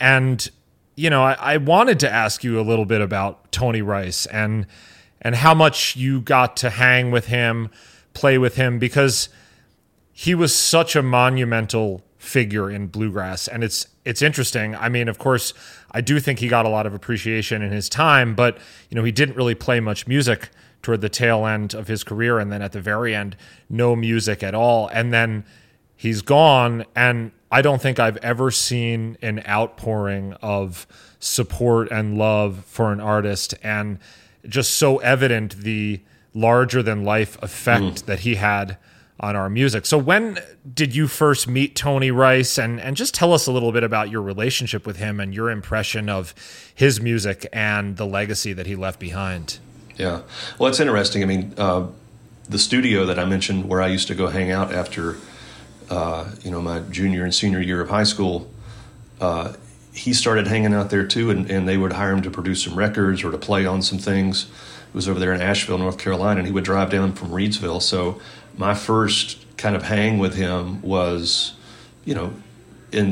I wanted to ask you a little bit about Tony Rice and how much you got to hang with him, play with him, because he was such a monumental figure in bluegrass. And it's interesting. I mean, of course, I do think he got a lot of appreciation in his time, but he didn't really play much music toward the tail end of his career, and then at the very end, no music at all. And then he's gone, and I don't think I've ever seen an outpouring of support and love for an artist, and just so evident the larger-than-life effect that he had on our music. So when did you first meet Tony Rice? And just tell us a little bit about your relationship with him and your impression of his music and the legacy that he left behind.
Yeah. Well, it's interesting. I mean, the studio that I mentioned where I used to go hang out after, my junior and senior year of high school, he started hanging out there too, and they would hire him to produce some records or to play on some things. It was over there in Asheville, North Carolina, and he would drive down from Reidsville. So my first kind of hang with him was, in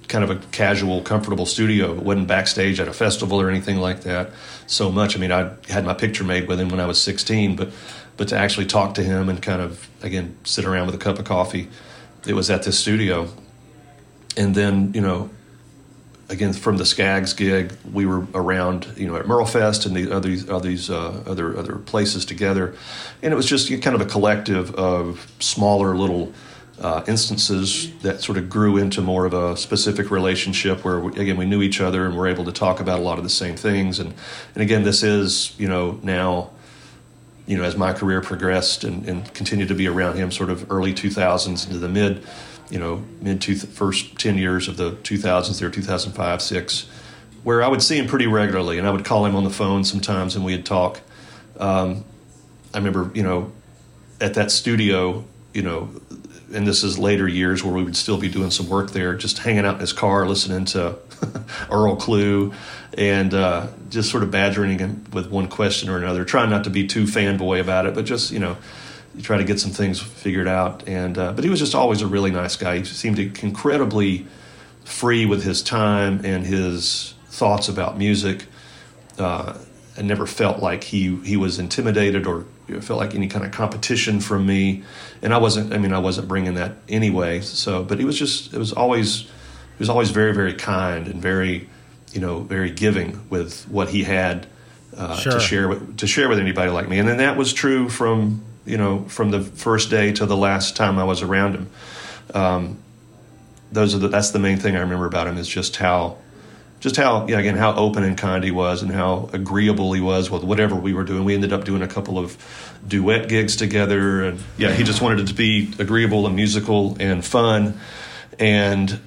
kind of a casual, comfortable studio. It wasn't backstage at a festival or anything like that so much. I mean, I had my picture made with him when I was 16, but to actually talk to him and kind of, again, sit around with a cup of coffee, it was at this studio. And then, again, from the Skaggs gig, we were around, at Merlefest and the other places together. And it was just kind of a collective of smaller little instances that sort of grew into more of a specific relationship where, we knew each other and were able to talk about a lot of the same things. And again, this is, now, as my career progressed and continued to be around him sort of early 2000s into the first 10 years of the 2000s there, 2005, 6, where I would see him pretty regularly, and I would call him on the phone sometimes and we'd talk. I remember, at that studio, and this is later years where we would still be doing some work there, just hanging out in his car, listening to Earl Klugh, and just sort of badgering him with one question or another, trying not to be too fanboy about it, but just, you try to get some things figured out. And but he was just always a really nice guy. He seemed incredibly free with his time and his thoughts about music. I never felt like he was intimidated or felt like any kind of competition from me. And I wasn't bringing that anyway. So, but it was always very, very kind and very, very giving with what he had to share with anybody like me. And then that was true from the first day to the last time I was around him. That's the main thing I remember about him, is just how how open and kind he was and how agreeable he was with whatever we were doing. We ended up doing a couple of duet gigs together, and he just wanted it to be agreeable and musical and fun. And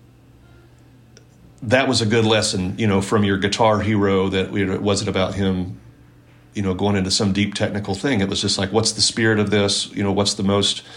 that was a good lesson, from your guitar hero, that it wasn't about him, going into some deep technical thing. It was just like, what's the spirit of this? What's the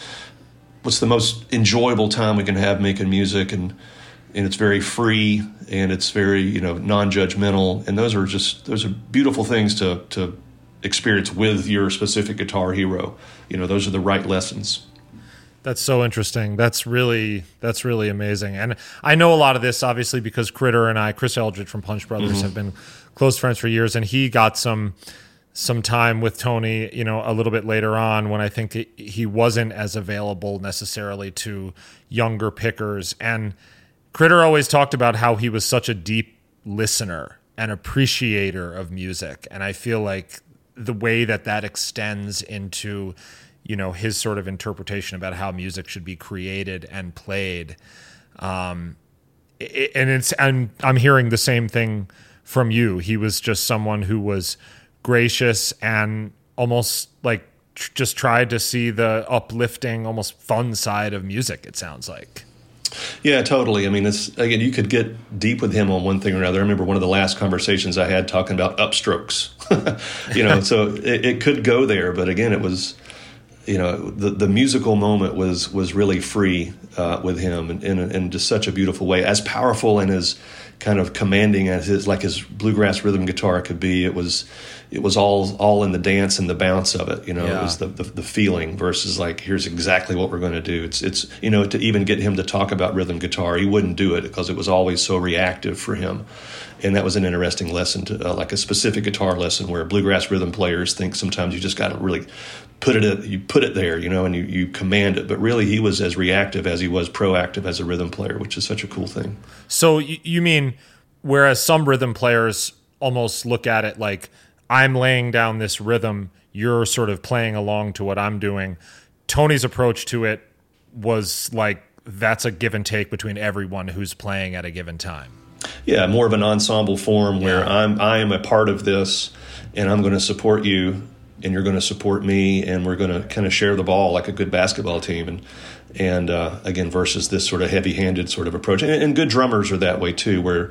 most enjoyable time we can have making music? And it's very free and it's very, non-judgmental. And those are beautiful things to experience with your specific guitar hero. Those are the right lessons.
That's so interesting. That's really amazing. And I know a lot of this, obviously, because Critter and I, Chris Eldridge from Punch Brothers, have been close friends for years. And he got some time with Tony, a little bit later on, when I think he wasn't as available necessarily to younger pickers. And Critter always talked about how he was such a deep listener and appreciator of music. And I feel like the way that extends into, his sort of interpretation about how music should be created and played. I'm hearing the same thing from you. He was just someone who was gracious and almost like just tried to see the uplifting, almost fun side of music, it sounds like.
Yeah, totally. I mean, you could get deep with him on one thing or another. I remember one of the last conversations I had talking about upstrokes, so it could go there. But again, it was, the musical moment was really free with him in just such a beautiful way, as powerful and as kind of commanding as his bluegrass rhythm guitar could be. It was all in the dance and the bounce of it. It was the feeling versus like, here's exactly what we're going to do. It's to even get him to talk about rhythm guitar, he wouldn't do it because it was always so reactive for him. And that was an interesting lesson, to like a specific guitar lesson where bluegrass rhythm players think sometimes you just got to really put it there, and you command it. But really, he was as reactive as he was proactive as a rhythm player, which is such a cool thing.
So you mean, whereas some rhythm players almost look at it like, I'm laying down this rhythm, you're sort of playing along to what I'm doing, Tony's approach to it was like, that's a give and take between everyone who's playing at a given time.
Yeah, more of an ensemble form where I am a part of this, and I'm going to support you, and you're going to support me, and we're going to kind of share the ball like a good basketball team. And again, versus this sort of heavy-handed sort of approach. And good drummers are that way too, where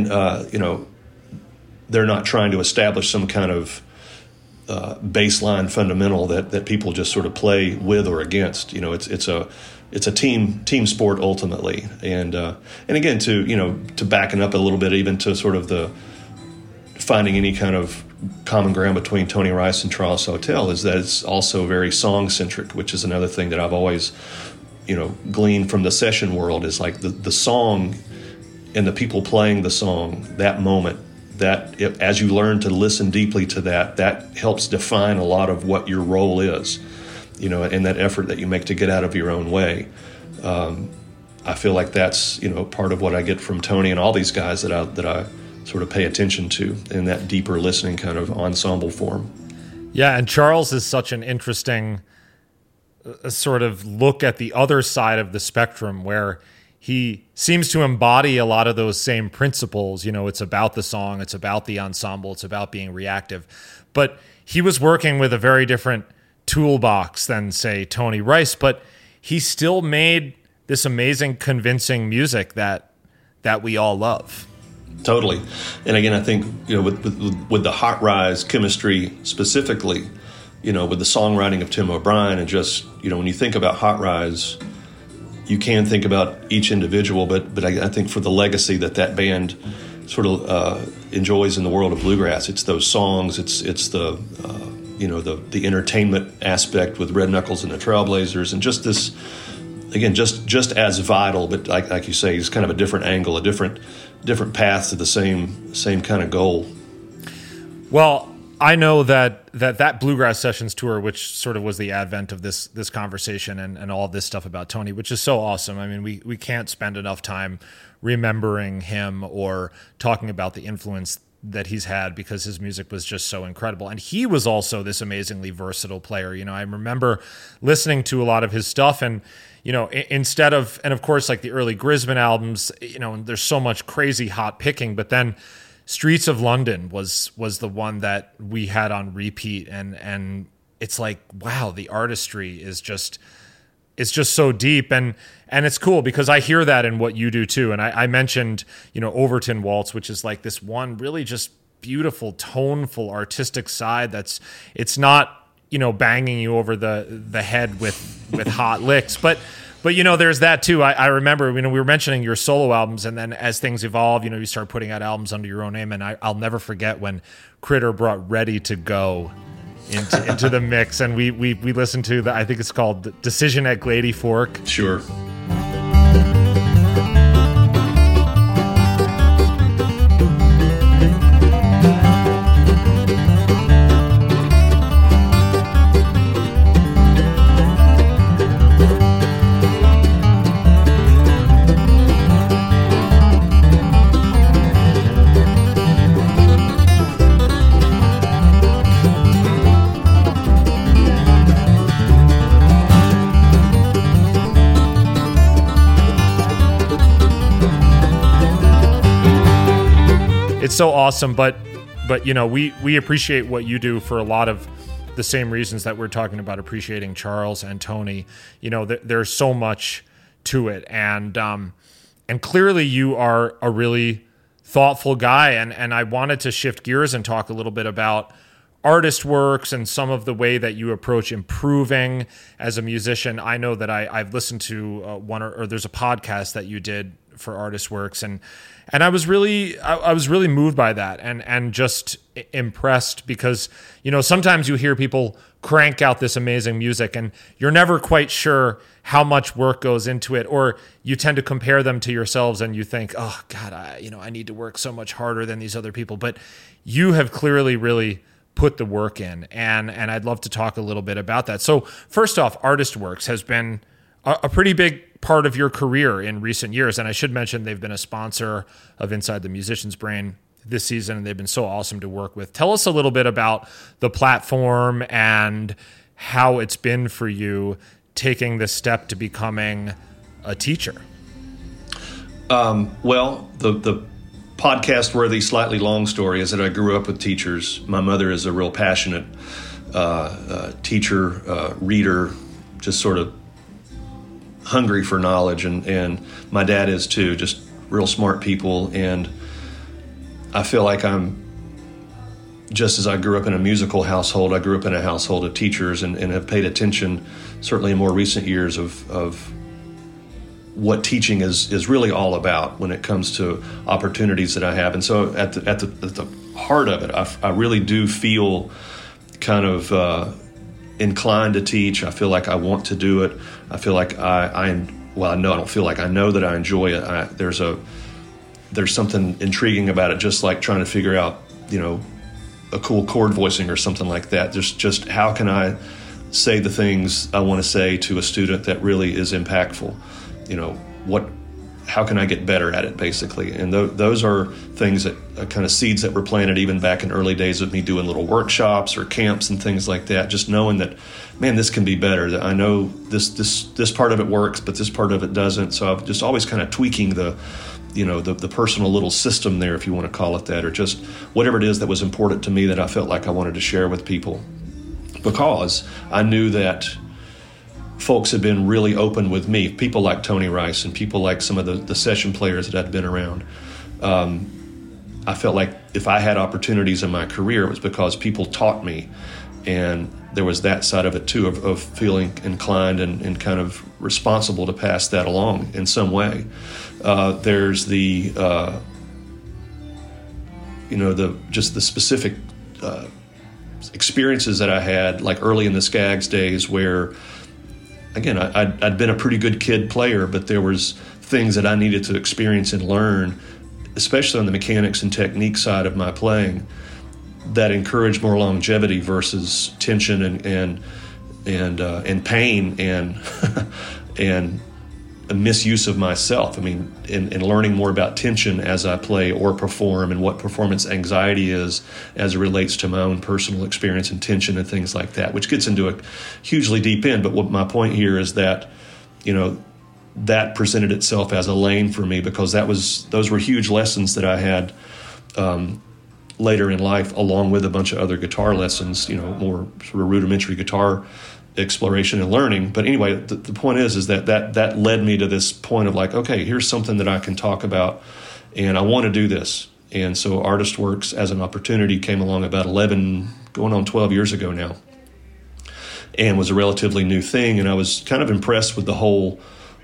they're not trying to establish some kind of baseline fundamental that people just sort of play with or against. It's a team sport ultimately, and again to backing up a little bit, even to sort of the finding any kind of common ground between Tony Rice and Charles Sautel is that it's also very song centric, which is another thing that I've always gleaned from the session world, is like the song and the people playing the song, that moment, as you learn to listen deeply to that helps define a lot of what your role is, and that effort that you make to get out of your own way. I feel like that's, part of what I get from Tony and all these guys that I sort of pay attention to in that deeper listening kind of ensemble form.
Yeah, and Charles is such an interesting sort of look at the other side of the spectrum, where he seems to embody a lot of those same principles. It's about the song, it's about the ensemble, it's about being reactive. But he was working with a very different toolbox than, say, Tony Rice, but he still made this amazing, convincing music that we all love.
Totally. And again, I think, with the Hot Rise chemistry specifically, with the songwriting of Tim O'Brien, and just, when you think about Hot Rise, you can think about each individual, but I think for the legacy that band sort of enjoys in the world of bluegrass, it's those songs, it's the the entertainment aspect with Red Knuckles and the Trailblazers, and just this, again, just as vital, but like you say, it's kind of a different angle, a different path to the same kind of goal.
Well, I know that Bluegrass Sessions tour, which sort of was the advent of this conversation and all of this stuff about Tony, which is so awesome. I mean, we can't spend enough time remembering him or talking about the influence that he's had, because his music was just so incredible. And he was also this amazingly versatile player. I remember listening to a lot of his stuff, and instead of, and of course, like the early Grisman albums, there's so much crazy hot picking, but then Streets of London was the one that we had on repeat, and it's like, wow, the artistry is just so deep, and it's cool because I hear that in what you do too. And I mentioned, Overton Waltz, which is like this one really just beautiful, toneful, artistic side it's not, banging you over the head with hot licks, but there's that too. I remember, we were mentioning your solo albums, and then as things evolve, you start putting out albums under your own name. And I'll never forget when Critter brought Ready to Go into the mix, and we listened to I think it's called Decision at Glady Fork.
Sure.
It's so awesome, but we appreciate what you do for a lot of the same reasons that we're talking about appreciating Charles and Tony. There's so much to it, and clearly you are a really thoughtful guy, and I wanted to shift gears and talk a little bit about Artist Works and some of the way that you approach improving as a musician. I know that I've listened to one or there's a podcast that you did for Artist Works, and I was really moved by that and just impressed, because sometimes you hear people crank out this amazing music and you're never quite sure how much work goes into it, or you tend to compare them to yourselves and you think, oh God, I need to work so much harder than these other people. But you have clearly really put the work in, and I'd love to talk a little bit about that. So first off, Artist Works has been a pretty big part of your career in recent years, and I should mention they've been a sponsor of Inside the Musician's Brain this season, and they've been so awesome to work with. Tell us a little bit about the platform and how it's been for you taking this step to becoming a teacher.
Well, the podcast-worthy, slightly long story is that I grew up with teachers. My mother is a real passionate teacher, reader, just sort of hungry for knowledge, and my dad is too, just real smart people. And I feel like just as I grew up in a musical household, I grew up in a household of teachers, and have paid attention, certainly in more recent years, of what teaching is really all about when it comes to opportunities that I have. And so at the heart of it, I really do feel kind of inclined to teach. I feel like I want to do it. I feel like I know that I enjoy it. there's something intriguing about it, just like trying to figure out, a cool chord voicing or something like that. Just how can I say the things I want to say to a student that really is impactful? How can I get better at it, basically? And those are things that kind of seeds that were planted even back in early days of me doing little workshops or camps and things like that, just knowing that, man, this can be better. That I know this part of it works, but this part of it doesn't. So I've just always kind of tweaking the personal little system there, if you want to call it that, or just whatever it is that was important to me that I felt like I wanted to share with people. Because I knew that folks had been really open with me, people like Tony Rice and people like some of the session players that I'd been around. I felt like if I had opportunities in my career, it was because people taught me. And there was that side of it too, of feeling inclined and kind of responsible to pass that along in some way. There's the specific experiences that I had, like early in the Skaggs days, where, again, I'd been a pretty good kid player, but there was things that I needed to experience and learn, especially on the mechanics and technique side of my playing, that encouraged more longevity versus tension and pain and a misuse of myself. I mean, in learning more about tension as I play or perform, and what performance anxiety is as it relates to my own personal experience and tension and things like that, which gets into a hugely deep end. But what my point here is that, that presented itself as a lane for me, because those were huge lessons that I had later in life, along with a bunch of other guitar lessons, more sort of rudimentary guitar exploration and learning. But anyway, the point is that led me to this point of like, okay, here's something that I can talk about, and I want to do this. And so Artist Works as an opportunity came along about 11, going on 12 years ago now, and was a relatively new thing. And I was kind of impressed with the whole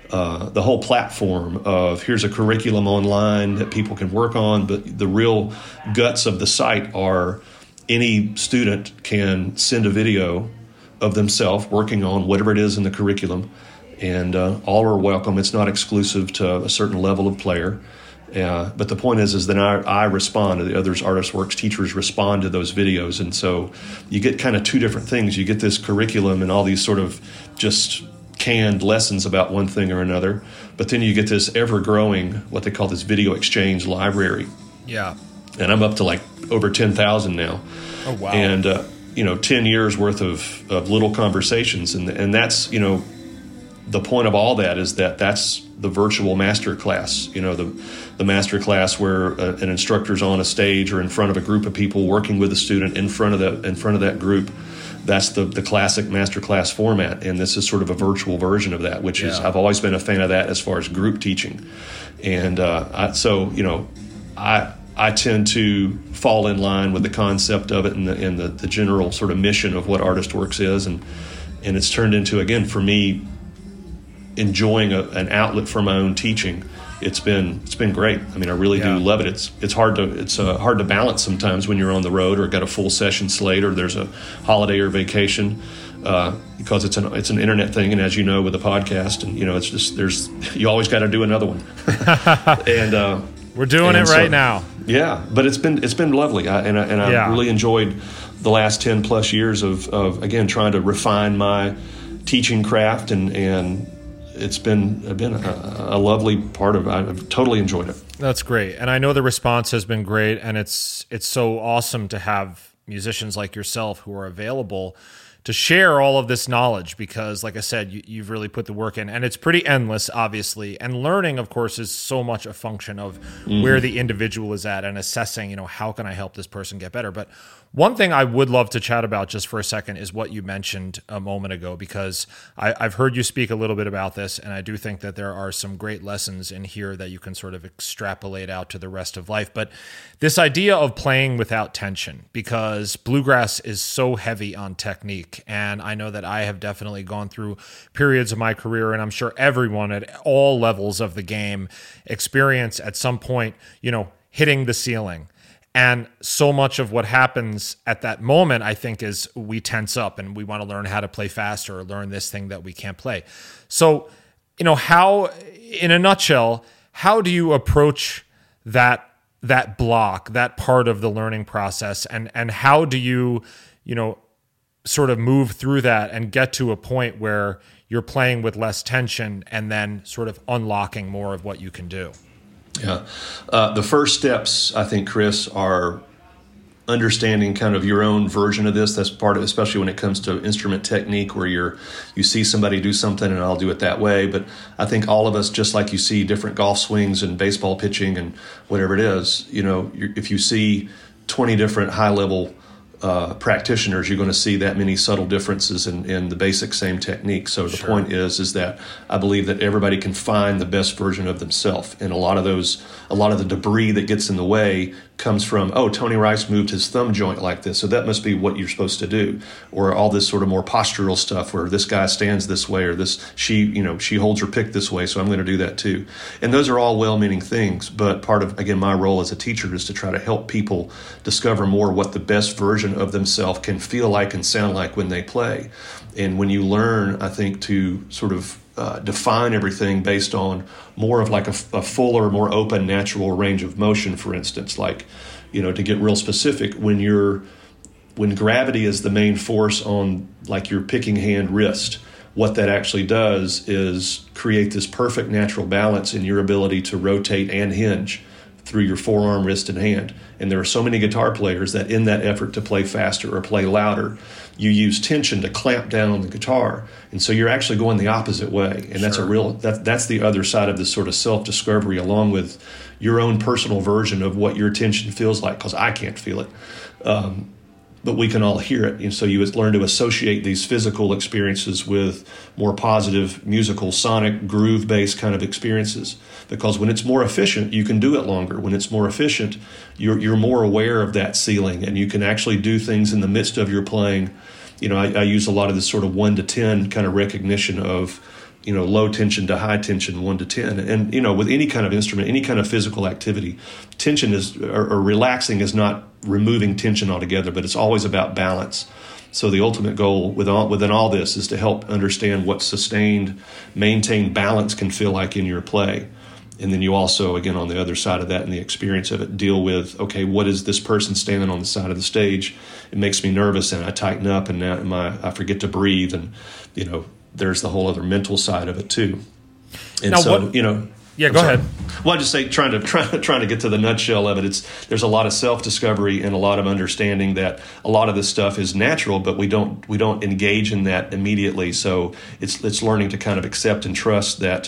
platform of, here's a curriculum online that people can work on, but the real guts of the site are any student can send a video of themselves working on whatever it is in the curriculum, and all are welcome. It's not exclusive to a certain level of player. But the point is that I respond to the others. Artist Works teachers respond to those videos, and so you get kind of two different things. You get this curriculum and all these sort of just canned lessons about one thing or another, but then you get this ever-growing, what they call this video exchange library.
Yeah.
And I'm up to like over 10,000 now.
Oh, wow.
And 10 years worth of little conversations. And that's, the point of all that is that's the virtual master class, the master class where an instructor's on a stage or in front of a group of people working with a student in front of that group. That's the classic master class format. And this is sort of a virtual version of that, which is, I've always been a fan of that as far as group teaching. And I tend to fall in line with the concept of it and the general sort of mission of what Artist Works is, and it's turned into, again, for me, enjoying an outlet for my own teaching. It's been great. I mean, I really do love it. It's hard to balance sometimes when you're on the road or got a full session slate or there's a holiday or vacation, because it's an internet thing, and as you know, with a podcast, and it's just you always got to do another one, and.
We're doing it right now.
Yeah, but it's been lovely, and I really enjoyed the last 10 plus years of again trying to refine my teaching craft, and it's been a lovely part of it. I've totally enjoyed it.
That's great, and I know the response has been great, and it's so awesome to have musicians like yourself who are available to share all of this knowledge, because like I said, you've really put the work in, and it's pretty endless, obviously. And learning, of course, is so much a function of where the individual is at and assessing, how can I help this person get better? But one thing I would love to chat about just for a second is what you mentioned a moment ago, because I've heard you speak a little bit about this, and I do think that there are some great lessons in here that you can sort of extrapolate out to the rest of life. But this idea of playing without tension, because bluegrass is so heavy on technique, and I know that I have definitely gone through periods of my career, and I'm sure everyone at all levels of the game experience at some point, hitting the ceiling. And so much of what happens at that moment, I think, is we tense up and we want to learn how to play faster or learn this thing that we can't play. So, how, in a nutshell, how do you approach that block, that part of the learning process, and how do you sort of move through that and get to a point where you're playing with less tension and then sort of unlocking more of what you can do?
Yeah. The first steps, I think, Chris, are understanding kind of your own version of this. That's part of, especially when it comes to instrument technique, where you see somebody do something and I'll do it that way. But I think all of us, just like you see different golf swings and baseball pitching and whatever it is, if you see 20 different high-level practitioners, you're going to see that many subtle differences in the basic same technique. So the point is that I believe that everybody can find the best version of themselves, and a lot of the debris that gets in the way comes from, Tony Rice moved his thumb joint like this, so that must be what you're supposed to do, or all this sort of more postural stuff where this guy stands this way, or she holds her pick this way, so I'm going to do that too. And those are all well-meaning things, but part of, again, my role as a teacher is to try to help people discover more what the best version of themselves can feel like and sound like when they play. And when you learn, I think, to sort of define everything based on more of like a fuller, more open, natural range of motion, for instance, like, to get real specific, when gravity is the main force on like your picking hand wrist, what that actually does is create this perfect natural balance in your ability to rotate and hinge through your forearm, wrist, and hand. And there are so many guitar players that in that effort to play faster or play louder, you use tension to clamp down on the guitar. And so you're actually going the opposite way. And that's the other side of this sort of self-discovery, along with your own personal version of what your tension feels like, because I can't feel it. But we can all hear it. And so you learn to associate these physical experiences with more positive musical, sonic, groove-based kind of experiences. Because when it's more efficient, you can do it longer. When it's more efficient, you're more aware of that ceiling, and you can actually do things in the midst of your playing. I use a lot of this sort of 1 to 10 kind of recognition of, low tension to high tension, 1 to 10. And, with any kind of instrument, any kind of physical activity, tension or relaxing is not removing tension altogether, but it's always about balance. So the ultimate goal within all this is to help understand what sustained, maintained balance can feel like in your play. And then you also, again, on the other side of that and the experience of it, deal with, okay, what is this person standing on the side of the stage? It makes me nervous, and I tighten up, and now I forget to breathe, and, there's the whole other mental side of it too. And
now,
so,
Yeah, go ahead.
Well, I just say trying to get to the nutshell of it. There's a lot of self-discovery and a lot of understanding that a lot of this stuff is natural, but we don't engage in that immediately. So it's learning to kind of accept and trust that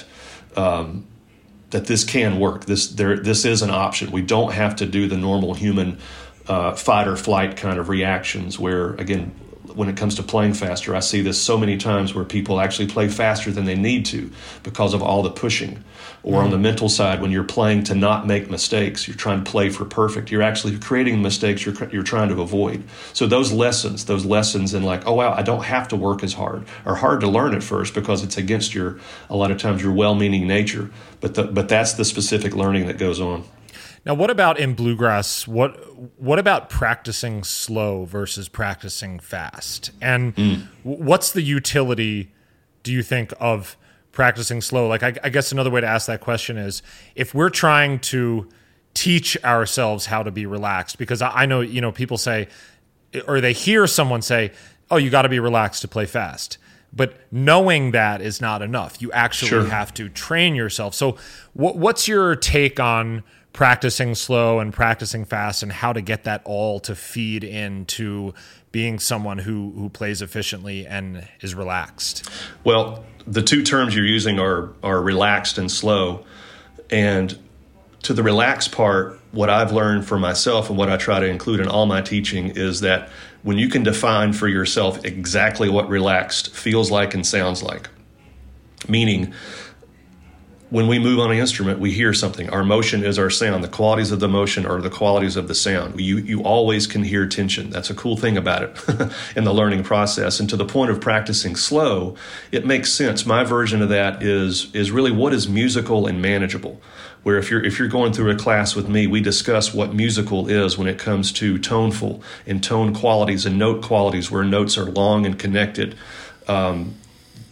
that this can work. This is an option. We don't have to do the normal human fight or flight kind of reactions where, again, when it comes to playing faster, I see this so many times where people actually play faster than they need to because of all the pushing. Or on the mental side, when you're playing to not make mistakes, you're trying to play for perfect. You're actually creating mistakes you're trying to avoid. So those lessons in like, oh, wow, I don't have to work as hard, are hard to learn at first because it's against a lot of times your well-meaning nature. But that's the specific learning that goes on.
Now, what about in bluegrass? What about practicing slow versus practicing fast? And what's the utility, do you think, of practicing slow? Like, I guess another way to ask that question is, if we're trying to teach ourselves how to be relaxed, because I know, people say, or they hear someone say, oh, you got to be relaxed to play fast. But knowing that is not enough. You actually have to train yourself. So what's your take on practicing slow and practicing fast, and how to get that all to feed into being someone who plays efficiently and is relaxed?
Well, the two terms you're using are relaxed and slow. And to the relaxed part, what I've learned for myself and what I try to include in all my teaching is that when you can define for yourself exactly what relaxed feels like and sounds like, meaning when we move on an instrument, we hear something. Our motion is our sound. The qualities of the motion are the qualities of the sound. You always can hear tension. That's a cool thing about it in the learning process. And to the point of practicing slow, it makes sense. My version of that is really what is musical and manageable. Where if you're going through a class with me, we discuss what musical is when it comes to toneful and tone qualities and note qualities, where notes are long and connected.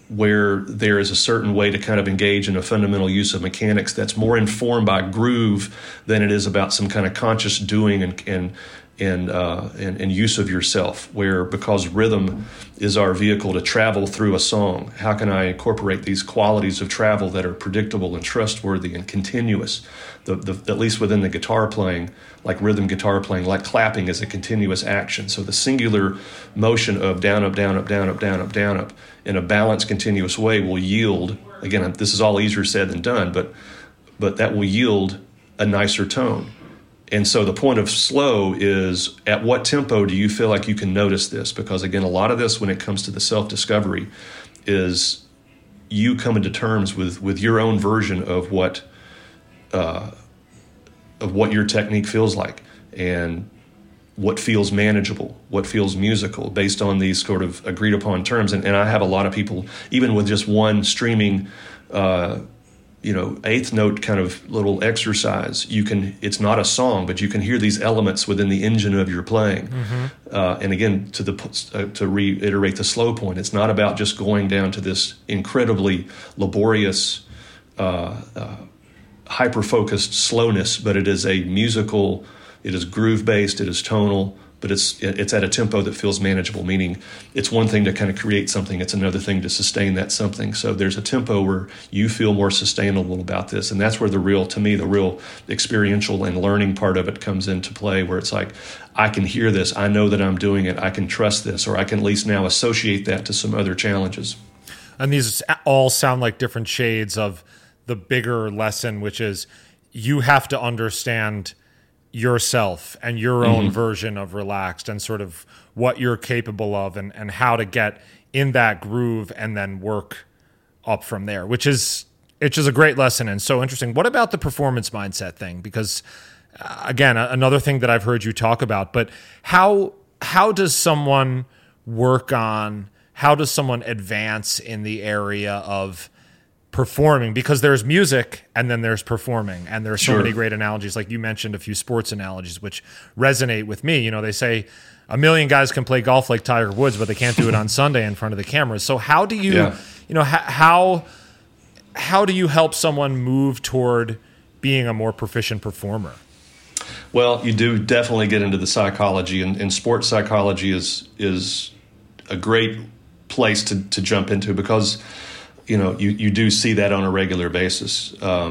where there is a certain way to kind of engage in a fundamental use of mechanics that's more informed by groove than it is about some kind of conscious doing and use of yourself, where because rhythm is our vehicle to travel through a song, how can I incorporate these qualities of travel that are predictable and trustworthy and continuous, at least within the guitar playing, like rhythm guitar playing, like clapping is a continuous action. So the singular motion of down, up, down, up, down, up, down, up, down, up in a balanced, continuous way will yield, again, this is all easier said than done, but that will yield a nicer tone. And so the point of slow is, at what tempo do you feel like you can notice this? Because again, a lot of this, when it comes to the self-discovery, is you coming to terms with your own version of what your technique feels like, and what feels manageable, what feels musical, based on these sort of agreed upon terms. And I have a lot of people, even with just one streaming eighth note kind of little exercise, it's not a song, but you can hear these elements within the engine of your playing. And again, to reiterate the slow point, it's not about just going down to this incredibly laborious, hyper-focused slowness, but it is a musical, it is groove-based, it is tonal, but it's at a tempo that feels manageable, meaning it's one thing to kind of create something, it's another thing to sustain that something. So there's a tempo where you feel more sustainable about this, and that's where the real experiential and learning part of it comes into play, where it's like, I can hear this, I know that I'm doing it, I can trust this, or I can at least now associate that to some other challenges.
And these all sound like different shades of the bigger lesson, which is you have to understand yourself and your own version of relaxed, and sort of what you're capable of, and how to get in that groove and then work up from there, which is a great lesson and so interesting. What about the performance mindset thing? Because again, another thing that I've heard you talk about, but how does someone advance in the area of performing? Because there's music and then there's performing, and there's so many great analogies. Like you mentioned a few sports analogies which resonate with me. They say a million guys can play golf like Tiger Woods, but they can't do it on Sunday in front of the cameras. So how do you, how do you help someone move toward being a more proficient performer?
Well, you do definitely get into the psychology, and sports psychology is a great place to jump into, because you do see that on a regular basis.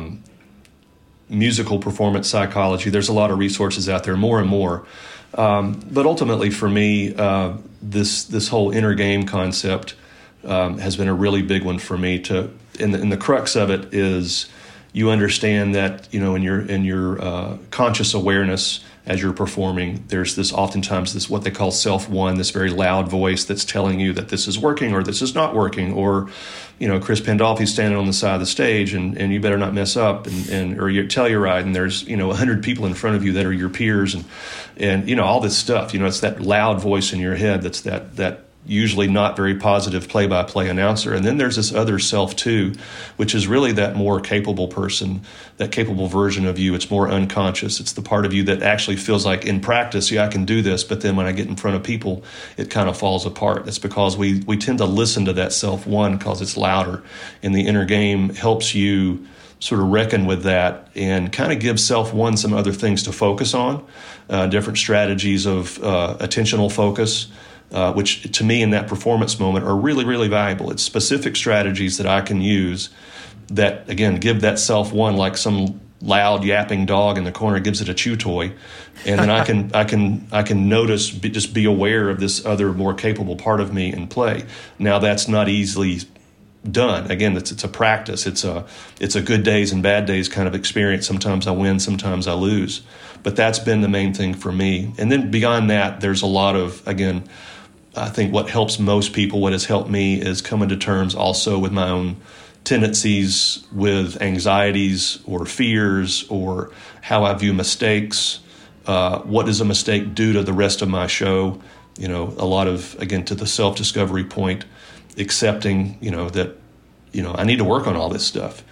Musical performance psychology, there's a lot of resources out there, more and more. But ultimately for me, this whole inner game concept has been a really big one for me. And the crux of it is, you understand that, in your conscious awareness as you're performing, there's oftentimes this what they call self-one, this very loud voice that's telling you that this is working or this is not working, or Chris Pandolfi's standing on the side of the stage and you better not mess up, or you Telluride, and there's 100 people in front of you that are your peers, and all this stuff. It's that loud voice in your head that's that usually not very positive play-by-play announcer. And then there's this other self too, which is really that more capable person, that capable version of you. It's more unconscious. It's the part of you that actually feels like, in practice, I can do this, but then when I get in front of people, it kind of falls apart. That's because we tend to listen to that self one because it's louder, and the inner game helps you sort of reckon with that and kind of give self one some other things to focus on, different strategies of attentional focus, which to me in that performance moment are really, really valuable. It's specific strategies that I can use that, again, give that self one, like some loud yapping dog in the corner gives it a chew toy, and then I can notice, just be aware of this other more capable part of me and play. Now that's not easily done. Again, it's a practice. It's a good days and bad days kind of experience. Sometimes I win, sometimes I lose, but that's been the main thing for me. And then beyond that, there's a lot of, again, I think what helps most people, what has helped me, is coming to terms also with my own tendencies, with anxieties or fears, or how I view mistakes. What does a mistake do to the rest of my show? A lot of, again, to the self-discovery point, accepting, that, I need to work on all this stuff.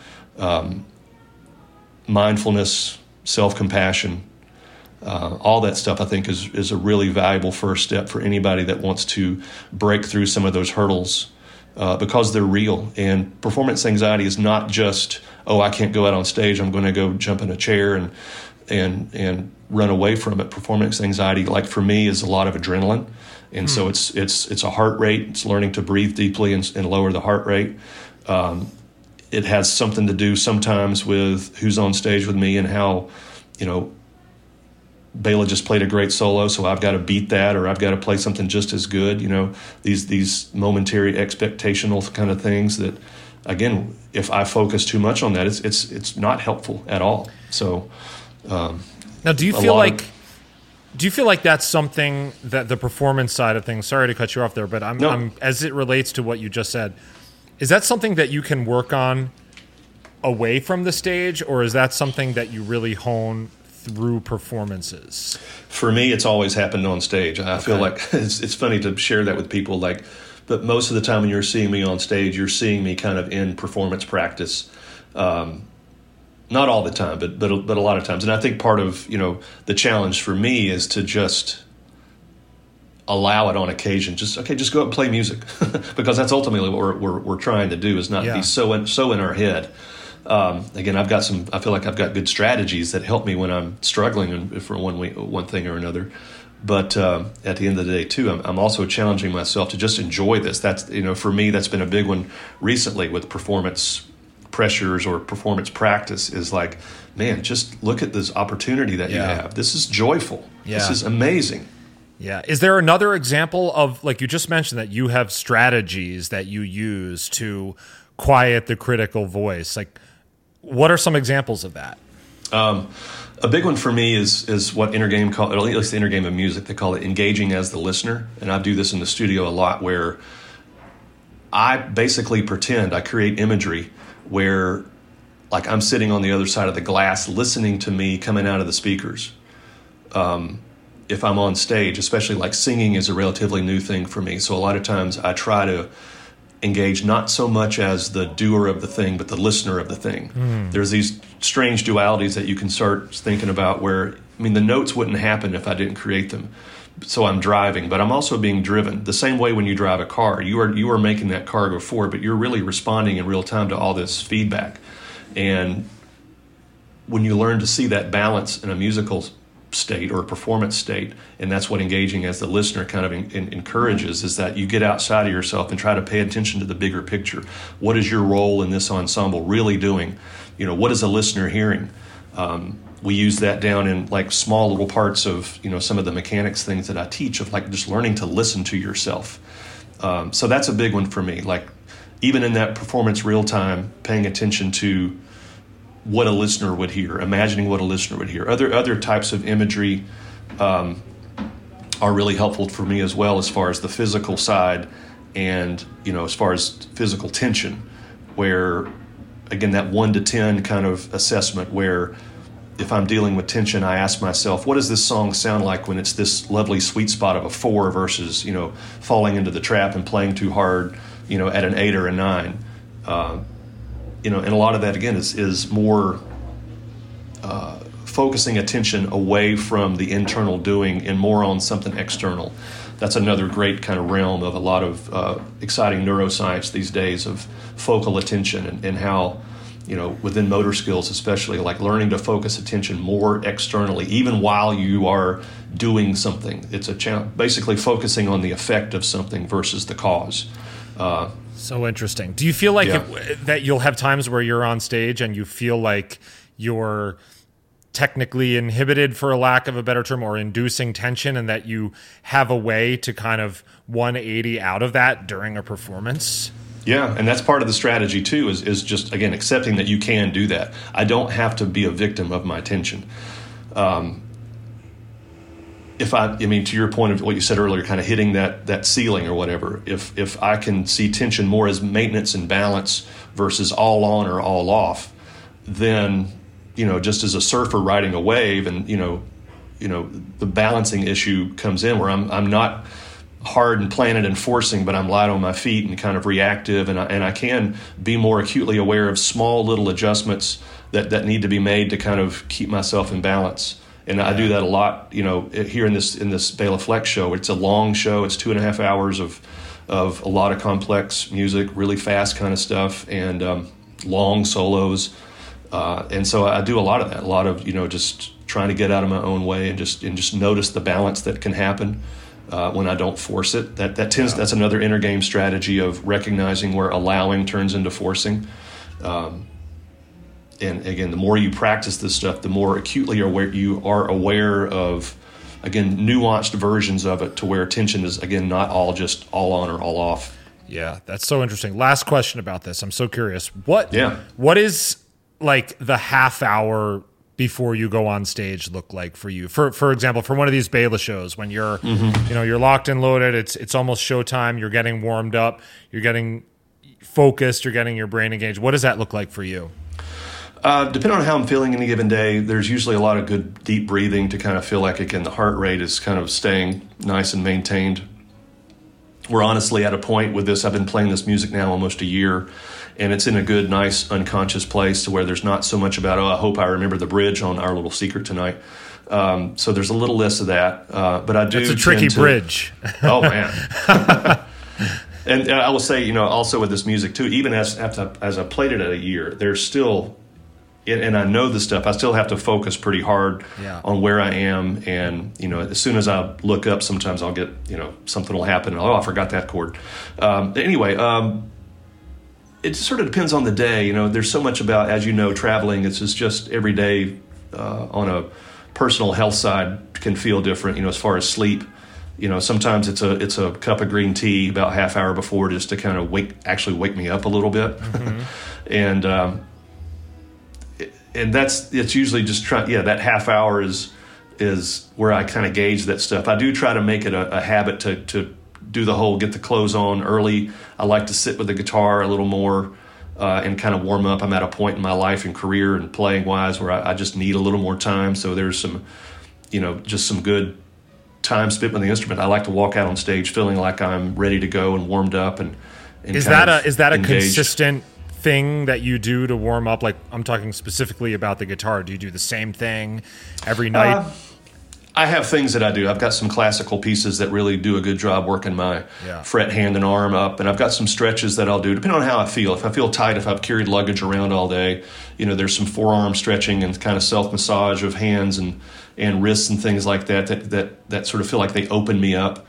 Mindfulness, self-compassion, all that stuff, I think, is a really valuable first step for anybody that wants to break through some of those hurdles because they're real. And performance anxiety is not just, oh, I can't go out on stage, I'm going to go jump in a chair and run away from it. Performance anxiety, like for me, is a lot of adrenaline. And so it's a heart rate. It's learning to breathe deeply and lower the heart rate. It has something to do sometimes with who's on stage with me and how, Bela just played a great solo, so I've got to beat that, or I've got to play something just as good. These momentary expectational kind of things that, again, if I focus too much on that, it's not helpful at all. So
now, do you feel like that's something that the performance side of things? Sorry to cut you off there, but I'm as it relates to what you just said, is that something that you can work on away from the stage, or is that something that you really hone through performances?
For me, it's always happened on stage. I feel like it's funny to share that with people. But most of the time when you're seeing me on stage, you're seeing me kind of in performance practice. Not all the time, but a lot of times. And I think part of the challenge for me is to just allow it on occasion. Just go out and play music, because that's ultimately what we're trying to do, is not be so in our head. Again, I feel like I've got good strategies that help me when I'm struggling for one thing or another. But at the end of the day, too, I'm also challenging myself to just enjoy this. That's for me, that's been a big one recently with performance pressures or performance practice. Is like, man, just look at this opportunity that you have. This is joyful. Yeah. This is amazing.
Yeah. Is there another example of, like you just mentioned, that you have strategies that you use to quiet the critical voice? Like, what are some examples of that?
A big one for me is what Intergame call, or at least the Intergame of music, they call it engaging as the listener. And I do this in the studio a lot, where I basically pretend, I create imagery where, like, I'm sitting on the other side of the glass listening to me coming out of the speakers. If I'm on stage, especially like singing is a relatively new thing for me. So a lot of times I try to engage not so much as the doer of the thing, but the listener of the thing. There's these strange dualities that you can start thinking about where, the notes wouldn't happen if I didn't create them. So I'm driving, but I'm also being driven. The same way when you drive a car, you are making that car go forward, but you're really responding in real time to all this feedback. And when you learn to see that balance in a musical state or a performance state, and that's what engaging as the listener kind of encourages, is that you get outside of yourself and try to pay attention to the bigger picture. What is your role in this ensemble really doing? What is a listener hearing? We use that down in like small little parts of some of the mechanics things that I teach, of like just learning to listen to yourself. So that's a big one for me. Like, even in that performance real time, paying attention to what a listener would hear, imagining what a listener would hear. Other types of imagery are really helpful for me as well, as far as the physical side and, as far as physical tension, where, again, that 1 to 10 kind of assessment, where if I'm dealing with tension, I ask myself, what does this song sound like when it's this lovely sweet spot of a 4 versus, falling into the trap and playing too hard, at an 8 or a 9. And a lot of that, again, is more focusing attention away from the internal doing and more on something external. That's another great kind of realm of a lot of exciting neuroscience these days, of focal attention and how, within motor skills especially, like learning to focus attention more externally, even while you are doing something. It's a challenge, basically focusing on the effect of something versus the cause.
So interesting. Do you feel like that you'll have times where you're on stage and you feel like you're technically inhibited, for a lack of a better term, or inducing tension, and that you have a way to kind of 180 out of that during a performance?
Yeah, and that's part of the strategy too, is just, again, accepting that you can do that. I don't have to be a victim of my tension. To your point of what you said earlier, kind of hitting that ceiling or whatever, if I can see tension more as maintenance and balance versus all on or all off, then, just as a surfer riding a wave, and, the balancing issue comes in where I'm not hard and planted and forcing, but I'm light on my feet and kind of reactive, and I can be more acutely aware of small little adjustments that need to be made to kind of keep myself in balance. And I do that a lot, here in this Bela Fleck show. It's a long show. It's 2.5 hours of of a lot of complex music, really fast kind of stuff, and long solos. And so I do a lot of that, a lot of, just trying to get out of my own way and just notice the balance that can happen when I don't force it. That's another inner game strategy of recognizing where allowing turns into forcing. And again, the more you practice this stuff, the more acutely you are aware of, again, nuanced versions of it to where attention is, again, not all just all on or all off.
Yeah, that's so interesting. Last question about this. I'm so curious. What is like the half hour before you go on stage look like for you? For example, for one of these Bela shows, when you're you're locked and loaded, it's almost showtime, you're getting warmed up, you're getting focused, you're getting your brain engaged. What does that look like for you?
Depending on how I'm feeling any given day, there's usually a lot of good deep breathing to kind of feel like, again, the heart rate is kind of staying nice and maintained. We're honestly at a point with this, I've been playing this music now almost a year, and it's in a good, nice, unconscious place to where there's not so much about, I hope I remember the bridge on Our Little Secret tonight. So there's a little less of that. But I do.
It's a tricky bridge.
Oh, man. And I will say, also with this music too, even as I played it at a year, there's still, and I know this stuff, I still have to focus pretty hard on where I am. And, as soon as I look up, sometimes I'll get, something will happen. Oh, I forgot that chord. Anyway, it sort of depends on the day. There's so much about, as traveling, it's just every day on a personal health side can feel different, as far as sleep. Sometimes it's a cup of green tea about half hour before just to kind of wake me up a little bit. Mm-hmm. and it's usually just that half hour is where I kind of gauge that stuff. I do try to make it a habit to do the whole get the clothes on early. I like to sit with the guitar a little more and kind of warm up. I'm at a point in my life and career and playing wise where I just need a little more time. So there's some, just some good time spent with the instrument. I like to walk out on stage feeling like I'm ready to go and warmed up and
is that a consistent thing that you do to warm up? Like, I'm talking specifically about the guitar. Do you do the same thing every night?
I have things that I do. I've got some classical pieces that really do a good job working my fret, hand, and arm up, and I've got some stretches that I'll do depending on how I feel. If I feel tight, if I've carried luggage around all day, there's some forearm stretching and kind of self-massage of hands and wrists and things like that sort of feel like they open me up.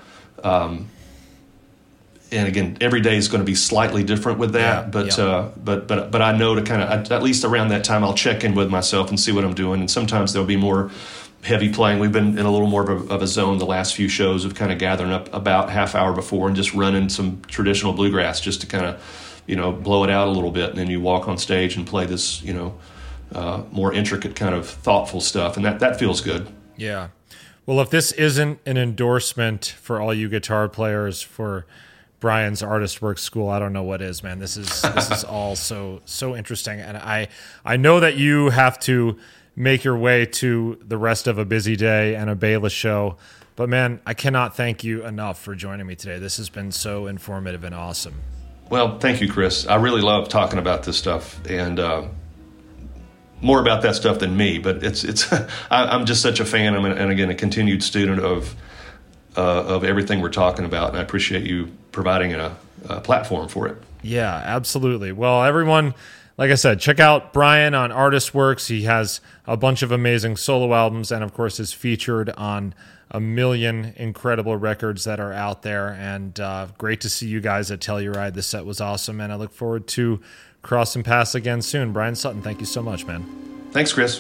And again, every day is going to be slightly different with that, but I know to kind of, at least around that time, I'll check in with myself and see what I'm doing. And sometimes there'll be more heavy playing. We've been in a little more of a zone the last few shows of kind of gathering up about half hour before and just running some traditional bluegrass just to kind of, blow it out a little bit. And then you walk on stage and play this, more intricate kind of thoughtful stuff. And that feels good.
Yeah. Well, if this isn't an endorsement for all you guitar players for Brian's Artist Works School, I don't know what is, man. This is all so interesting. And I know that you have to make your way to the rest of a busy day and a Bela show. But, man, I cannot thank you enough for joining me today. This has been so informative and awesome.
Well, thank you, Chris. I really love talking about this stuff and more about that stuff than me. But it's I'm just such a fan and again, a continued student of everything we're talking about. And I appreciate you providing a platform for it.
Yeah, absolutely. Well, everyone, like I said, check out Brian on Artist Works. He has a bunch of amazing solo albums and, of course, is featured on a million incredible records that are out there. And great to see you guys at Telluride. The set was awesome, and I look forward to crossing paths again soon. Brian Sutton, thank you so much, man.
Thanks, Chris.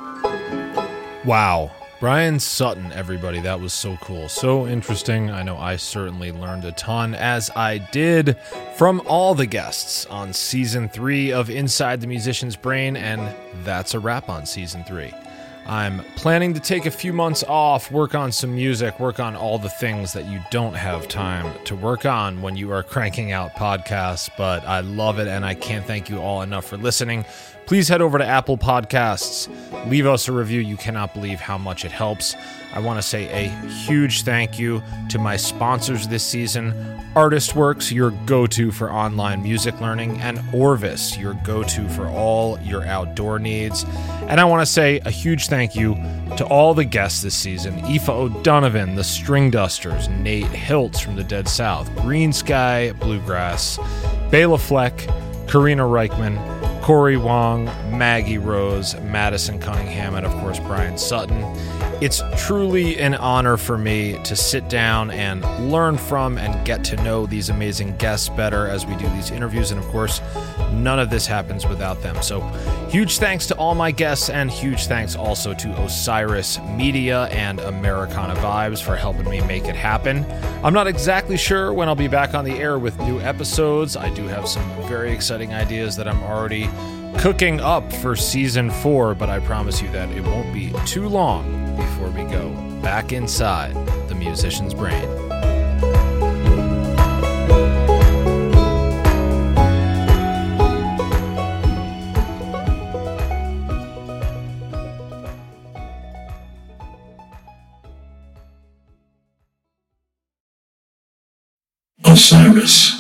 Wow. Brian Sutton, everybody. That was so cool. So interesting. I know I certainly learned a ton, as I did from all the guests on Season 3 of Inside the Musician's Brain, and that's a wrap on Season 3. I'm planning to take a few months off, work on some music, work on all the things that you don't have time to work on when you are cranking out podcasts, but I love it, and I can't thank you all enough for listening. please head over to Apple Podcasts. Leave us a review. You cannot believe how much it helps. I want to say a huge thank you to my sponsors this season, ArtistWorks, your go-to for online music learning, and Orvis, your go-to for all your outdoor needs. And I want to say a huge thank you to all the guests this season: Aoife O'Donovan, the String Dusters, Nate Hiltz from the Dead South, Green Sky Bluegrass, Bela Fleck, Karina Reichman, Corey Wong, Maggie Rose, Madison Cunningham, and of course Brian Sutton. It's truly an honor for me to sit down and learn from and get to know these amazing guests better as we do these interviews. And of course, none of this happens without them. So huge thanks to all my guests, and huge thanks also to Osiris Media and Americana Vibes for helping me make it happen. I'm not exactly sure when I'll be back on the air with new episodes. I do have some very exciting ideas that I'm already cooking up for season 4, but I promise you that it won't be too long before we go back inside the musician's brain.
Osiris.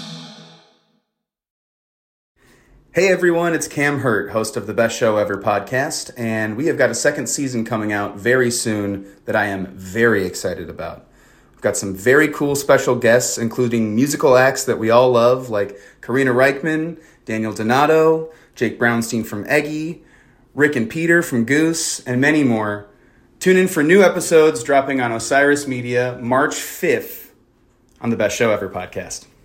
Hey everyone, it's Cam Hurt, host of the Best Show Ever podcast, and we have got a second season coming out very soon that I am very excited about. We've got some very cool special guests, including musical acts that we all love, like Karina Reichman, Daniel Donato, Jake Brownstein from Eggy, Rick and Peter from Goose, and many more. Tune in for new episodes dropping on Osiris Media March 5th on the Best Show Ever podcast.